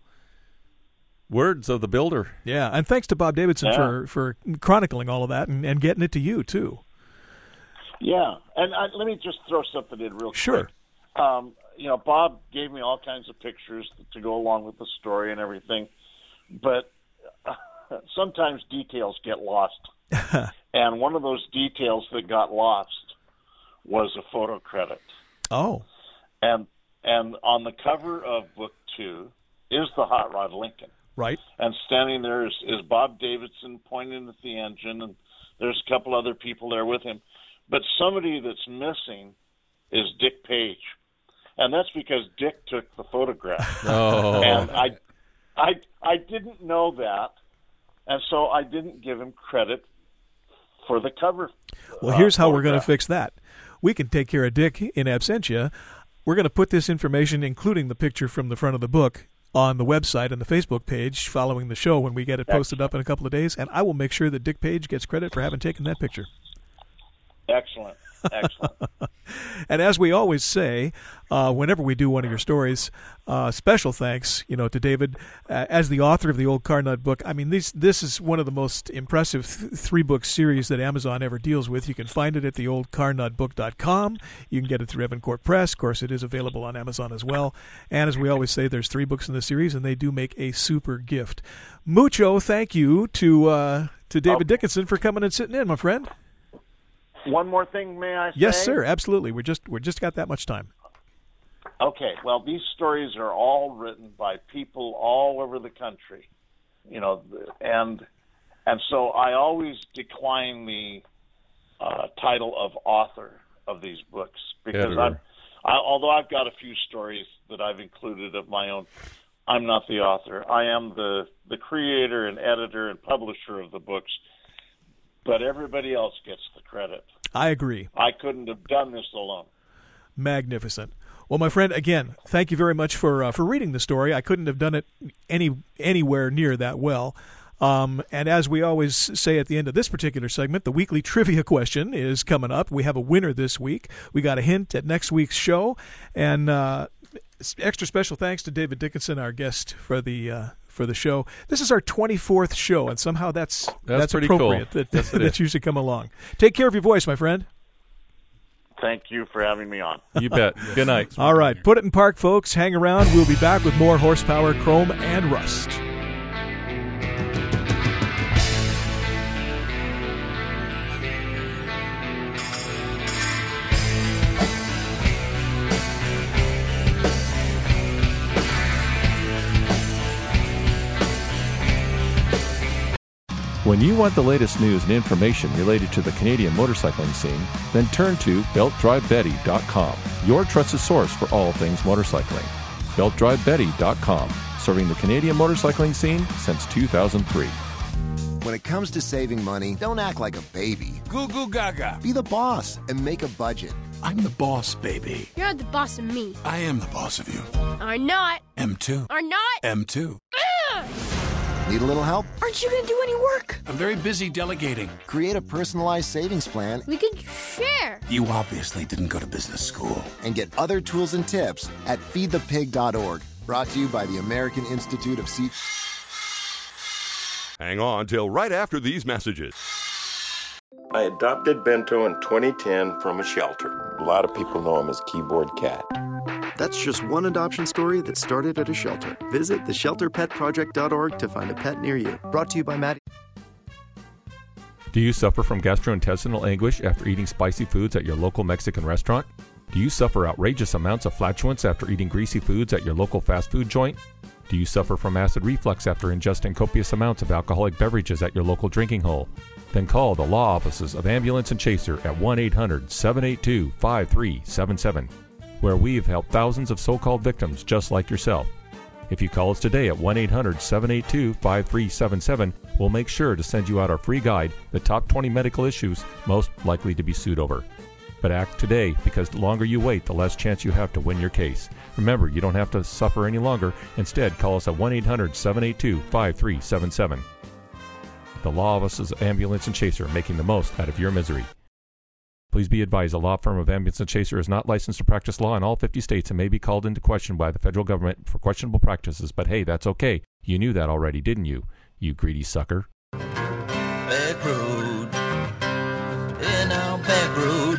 Speaker 4: words of the builder.
Speaker 2: Yeah, and thanks to Bob Davidson
Speaker 11: yeah.
Speaker 2: for, for chronicling all of that and, and getting it to you, too.
Speaker 11: Yeah, and I, let me just throw something in real
Speaker 2: sure.
Speaker 11: quick. Sure. Um, you know, Bob gave me all kinds of pictures to go along with the story and everything, but uh, sometimes details get lost. And one of those details that got lost was a photo credit.
Speaker 2: Oh.
Speaker 11: And and on the cover of book two is the Hot Rod Lincoln.
Speaker 2: Right.
Speaker 11: And standing there is, is Bob Davidson pointing at the engine, and there's a couple other people there with him. But somebody that's missing is Dick Page. And that's because Dick took the photograph.
Speaker 4: Oh.
Speaker 11: And I, I, I didn't know that, and so I didn't give him credit for the cover.
Speaker 2: Well, here's
Speaker 11: uh,
Speaker 2: how we're going to fix that. We can take care of Dick in absentia. We're going to put this information, including the picture from the front of the book, on the website and the Facebook page following the show when we get it posted up in a couple of days, and I will make sure that Dick Page gets credit for having taken that picture.
Speaker 11: Excellent. Excellent.
Speaker 2: And as we always say, uh, whenever we do one of your stories, uh, special thanks, you know, to David uh, as the author of the Old Car Nut book. I mean, these this is one of the most impressive th- three-book series that Amazon ever deals with. You can find it at the old car nut book dot com. You can get it through Evancourt Press. Of course, it is available on Amazon as well. And as we always say, there's three books in the series, and they do make a super gift. Mucho thank you to uh, to David
Speaker 11: Oh.
Speaker 2: Dickinson for coming and sitting in, my friend.
Speaker 11: One more thing, may I say?
Speaker 2: Yes, sir. Absolutely. We're just we're just got that much time.
Speaker 11: Okay, well, these stories are all written by people all over the country, you know, and and so I always decline the uh, title of author of these books because I'm, I, although I've got a few stories that I've included of my own, I'm not the author. I am the the creator and editor and publisher of the books, but everybody else gets the credit.
Speaker 2: I agree.
Speaker 11: I couldn't have done this alone.
Speaker 2: Magnificent. Well, my friend, again, thank you very much for uh, for reading the story. I couldn't have done it any anywhere near that well. Um, and as we always say at the end of this particular segment, the weekly trivia question is coming up. We have a winner this week. We got a hint at next week's show. And uh, extra special thanks to David Dickinson, our guest for the uh, for the show. This is our twenty-fourth show, and somehow that's
Speaker 4: That's
Speaker 2: that's,
Speaker 4: pretty
Speaker 2: appropriate
Speaker 4: cool.
Speaker 2: that,
Speaker 4: Yes, it
Speaker 2: that
Speaker 4: is.
Speaker 2: you should come along. Take care of your voice, my friend.
Speaker 11: Thank you for having me on.
Speaker 4: You bet. Good night.
Speaker 2: All right. Put it in park, folks. Hang around. We'll be back with more horsepower, chrome, and rust.
Speaker 7: When you want the latest news and information related to the Canadian motorcycling scene, then turn to belt drive betty dot com, your trusted source for all things motorcycling. belt drive betty dot com, serving the Canadian motorcycling scene since two thousand three.
Speaker 8: When it comes to saving money, don't act like a baby.
Speaker 14: Goo goo gaga.
Speaker 8: Be the boss and make a budget.
Speaker 14: I'm the boss, baby.
Speaker 10: You're the boss of me.
Speaker 14: I am the boss of you.
Speaker 10: Are not.
Speaker 14: M two.
Speaker 10: Are not.
Speaker 14: M two.
Speaker 10: Ugh!
Speaker 8: Need a little help?
Speaker 10: Aren't you going to do any work?
Speaker 14: I'm very busy delegating.
Speaker 8: Create a personalized savings plan
Speaker 10: We could share.
Speaker 14: You obviously didn't go to business school.
Speaker 8: and get other tools and tips at feed the pig dot org. Brought to you by the American Institute of Sea...
Speaker 1: Hang on till right after these messages.
Speaker 24: I adopted Bento in twenty ten from a shelter. A lot of people know him as Keyboard Cat.
Speaker 25: That's just one adoption story that started at a shelter. Visit the shelter pet project dot org to find a pet near you. Brought to you by Matt.
Speaker 17: Do you suffer from gastrointestinal anguish after eating spicy foods at your local Mexican restaurant? Do you suffer outrageous amounts of flatulence after eating greasy foods at your local fast food joint? Do you suffer from acid reflux after ingesting copious amounts of alcoholic beverages at your local drinking hole? Then call the law offices of Ambulance and Chaser at one eight hundred seven eight two five three seven seven, where we've helped thousands of so-called victims just like yourself. If you call us today at one eight hundred seven eight two five three seven seven, we'll make sure to send you out our free guide, The Top twenty Medical Issues Most Likely to be Sued Over. But act today, because the longer you wait, the less chance you have to win your case. Remember, you don't have to suffer any longer. Instead, call us at one eight hundred seven eight two five three seven seven. The law offices of Ambulance and Chaser, making the most out of your misery. Please be advised, the law firm of Ambulance and Chaser is not licensed to practice law in all fifty states and may be called into question by the federal government for questionable practices. But hey, that's okay. You knew that already, didn't you? You greedy sucker.
Speaker 18: Back road, yeah, now back road.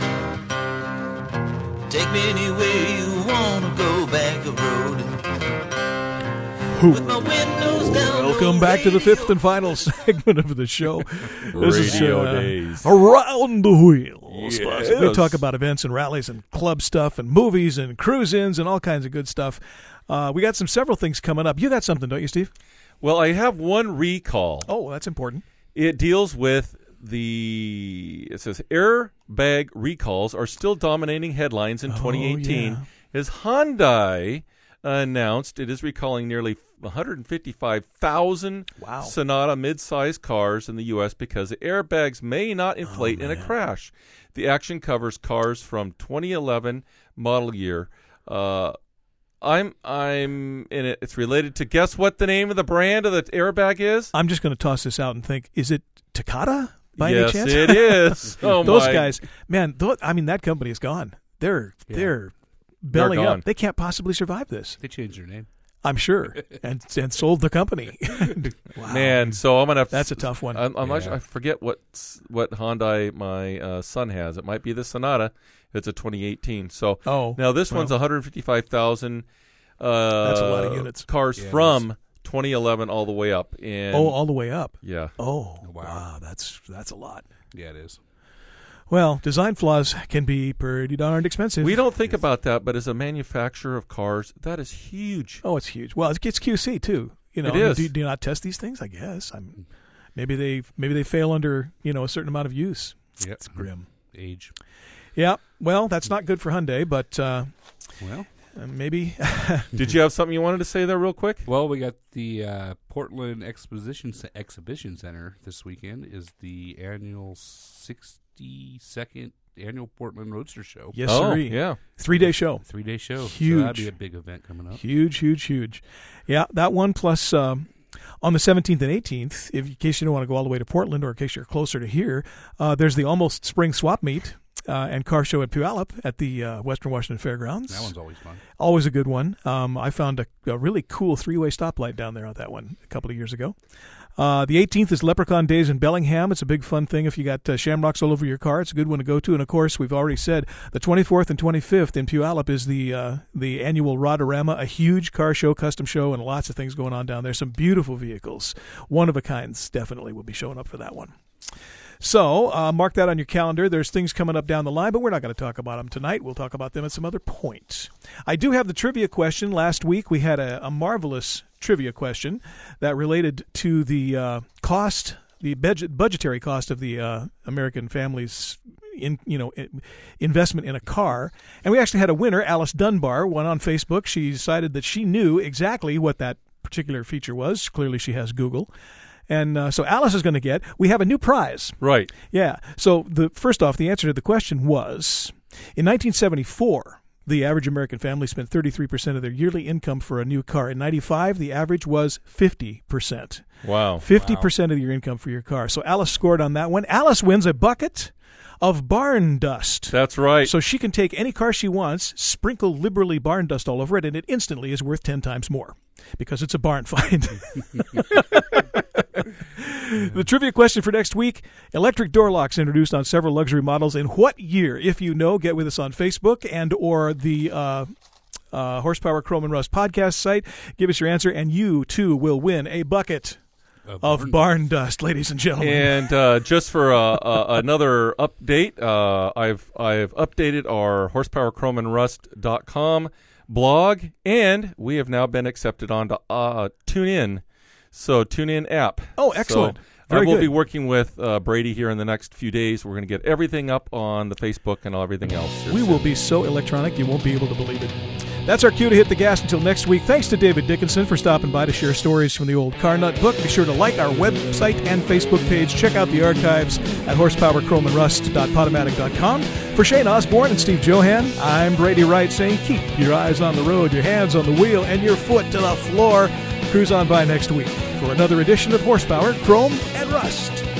Speaker 18: Take me anywhere you wanna go, back a road. With my windows down.
Speaker 2: Welcome back to the fifth and final segment of the show. This is
Speaker 4: Radio
Speaker 2: uh,
Speaker 4: Days.
Speaker 2: Around the Wheels.
Speaker 4: Yes.
Speaker 2: We talk about events and rallies and club stuff and movies and cruise-ins and all kinds of good stuff. Uh, we got some several things coming up. You got something, don't you, Steve?
Speaker 4: Well, I have one recall.
Speaker 2: Oh, that's important.
Speaker 4: It deals with the, it says, airbag recalls are still dominating headlines in twenty eighteen.
Speaker 2: Oh, yeah.
Speaker 4: As Hyundai announced it is recalling nearly one hundred fifty-five thousand
Speaker 2: wow.
Speaker 4: Sonata mid-size cars in the U S because the airbags may not inflate
Speaker 2: oh,
Speaker 4: in a crash. The action covers cars from twenty eleven model year uh, I'm I'm in it. It's related to, guess what the name of the brand of the airbag is?
Speaker 2: I'm just going to toss this out and think, is it Takata by
Speaker 4: yes,
Speaker 2: any chance?
Speaker 4: it is. Oh,
Speaker 2: Those
Speaker 4: my.
Speaker 2: guys, man, th- I mean, that company is gone. They're
Speaker 3: Yeah.
Speaker 2: they're belly
Speaker 4: They're gone.
Speaker 2: up. They can't possibly survive this.
Speaker 3: They changed their name.
Speaker 2: I'm sure, and and sold the company. Wow.
Speaker 4: Man, so I'm gonna have to,
Speaker 2: That's a tough one.
Speaker 4: I'm, I'm not
Speaker 3: Yeah.
Speaker 4: sure, I forget what what Hyundai my uh, son has. It might be the Sonata. It's a twenty eighteen. So
Speaker 2: Oh,
Speaker 4: now this
Speaker 2: well.
Speaker 4: one's one hundred fifty-five thousand. Uh,
Speaker 2: That's a lot of units.
Speaker 4: Cars
Speaker 3: Yeah, it
Speaker 4: from twenty eleven all the way up. And
Speaker 2: Oh, all the way up.
Speaker 4: yeah.
Speaker 2: Oh,
Speaker 3: Wow.
Speaker 2: wow, that's that's a lot.
Speaker 3: Yeah, it is.
Speaker 2: Well, design flaws can be pretty darned expensive.
Speaker 4: We don't think about that, but as a manufacturer of cars, that is huge.
Speaker 2: Oh, it's huge. Well, it's Q C too. You know,
Speaker 4: It
Speaker 2: I mean,
Speaker 4: is.
Speaker 2: do, do you not test these things? I guess. I'm maybe they maybe they fail under you know a certain amount of use.
Speaker 3: Yep.
Speaker 2: It's grim.
Speaker 3: Age.
Speaker 2: Yeah. Well, that's not good for Hyundai, but uh,
Speaker 3: Well,
Speaker 2: uh, maybe.
Speaker 4: Did you have something you wanted to say there real quick?
Speaker 3: well, we got the uh, Portland Exposition Ce- Exhibition Center this weekend. Is the annual sixty-second annual Portland Roadster Show.
Speaker 2: Yes,
Speaker 4: Oh,
Speaker 2: sir.
Speaker 4: yeah.
Speaker 2: Three day show.
Speaker 3: Three day show.
Speaker 2: Huge.
Speaker 3: So that'd be a big event coming up.
Speaker 2: Huge, huge, huge. Yeah, that one plus um, on the seventeenth and eighteenth, if, in case you don't want to go all the way to Portland or in case you're closer to here, uh, there's the Almost Spring Swap Meet uh, and Car Show at Puyallup at the uh, Western Washington Fairgrounds.
Speaker 3: That one's always fun.
Speaker 2: Always a good one. Um, I found a, a really cool three-way stoplight down there on that one a couple of years ago. Uh, the eighteenth is Leprechaun Days in Bellingham. It's a big fun thing if you got uh, shamrocks all over your car. It's a good one to go to. And, of course, we've already said the twenty-fourth and twenty-fifth in Puyallup is the uh, the annual Rodorama, a huge car show, custom show, and lots of things going on down there. Some beautiful vehicles. One-of-a-kinds definitely will be showing up for that one. So uh, mark that on your calendar. There's things coming up down the line, but we're not going to talk about them tonight. We'll talk about them at some other point. I do have the trivia question. Last week we had a, a marvelous trivia question that related to the uh, cost, the budget, budgetary cost of the uh, American family's in you know investment in a car. And we actually had a winner, Alice Dunbar, one on Facebook. She decided that she knew exactly what that particular feature was. Clearly she has Google. And uh, so Alice is going to get, we have a new prize.
Speaker 4: Right.
Speaker 2: Yeah. So the first off, the answer to the question was, in nineteen seventy-four, the average American family spent thirty-three percent of their yearly income for a new car. In ninety-five, the average was fifty percent.
Speaker 4: Wow.
Speaker 2: fifty percent of your income for your car. So Alice scored on that one. Alice wins a bucket of barn dust.
Speaker 4: That's right.
Speaker 2: So she can take any car she wants, sprinkle liberally barn dust all over it, and it instantly is worth ten times more because it's a barn find. The trivia question for next week, electric door locks introduced on several luxury models in what year? If you know, get with us on Facebook and or the uh, uh, Horsepower Chrome and Rust podcast site. Give us your answer, and you, too, will win a bucket of, of barn, barn dust, ladies and gentlemen.
Speaker 4: And uh, just for uh, uh, another update, uh, I've I've updated our horsepower chrome and rust dot com blog, and we have now been accepted onto uh, TuneIn. So TuneIn app.
Speaker 2: Oh, excellent.
Speaker 4: So
Speaker 2: Very
Speaker 4: I will
Speaker 2: good.
Speaker 4: be working with uh, Brady here in the next few days. We're going to get everything up on the Facebook and everything else. here
Speaker 2: We
Speaker 4: soon.
Speaker 2: will be so electronic you won't be able to believe it. That's our cue to hit the gas until next week. Thanks to David Dickinson for stopping by to share stories from the old Car Nut book. Be sure to like our website and Facebook page. Check out the archives at horsepower chrome and rust dot podomatic dot com. For Shane Osborne and Steve Johan, I'm Brady Wright saying keep your eyes on the road, your hands on the wheel, and your foot to the floor. Cruise on by next week for another edition of Horsepower, Chrome, and Rust.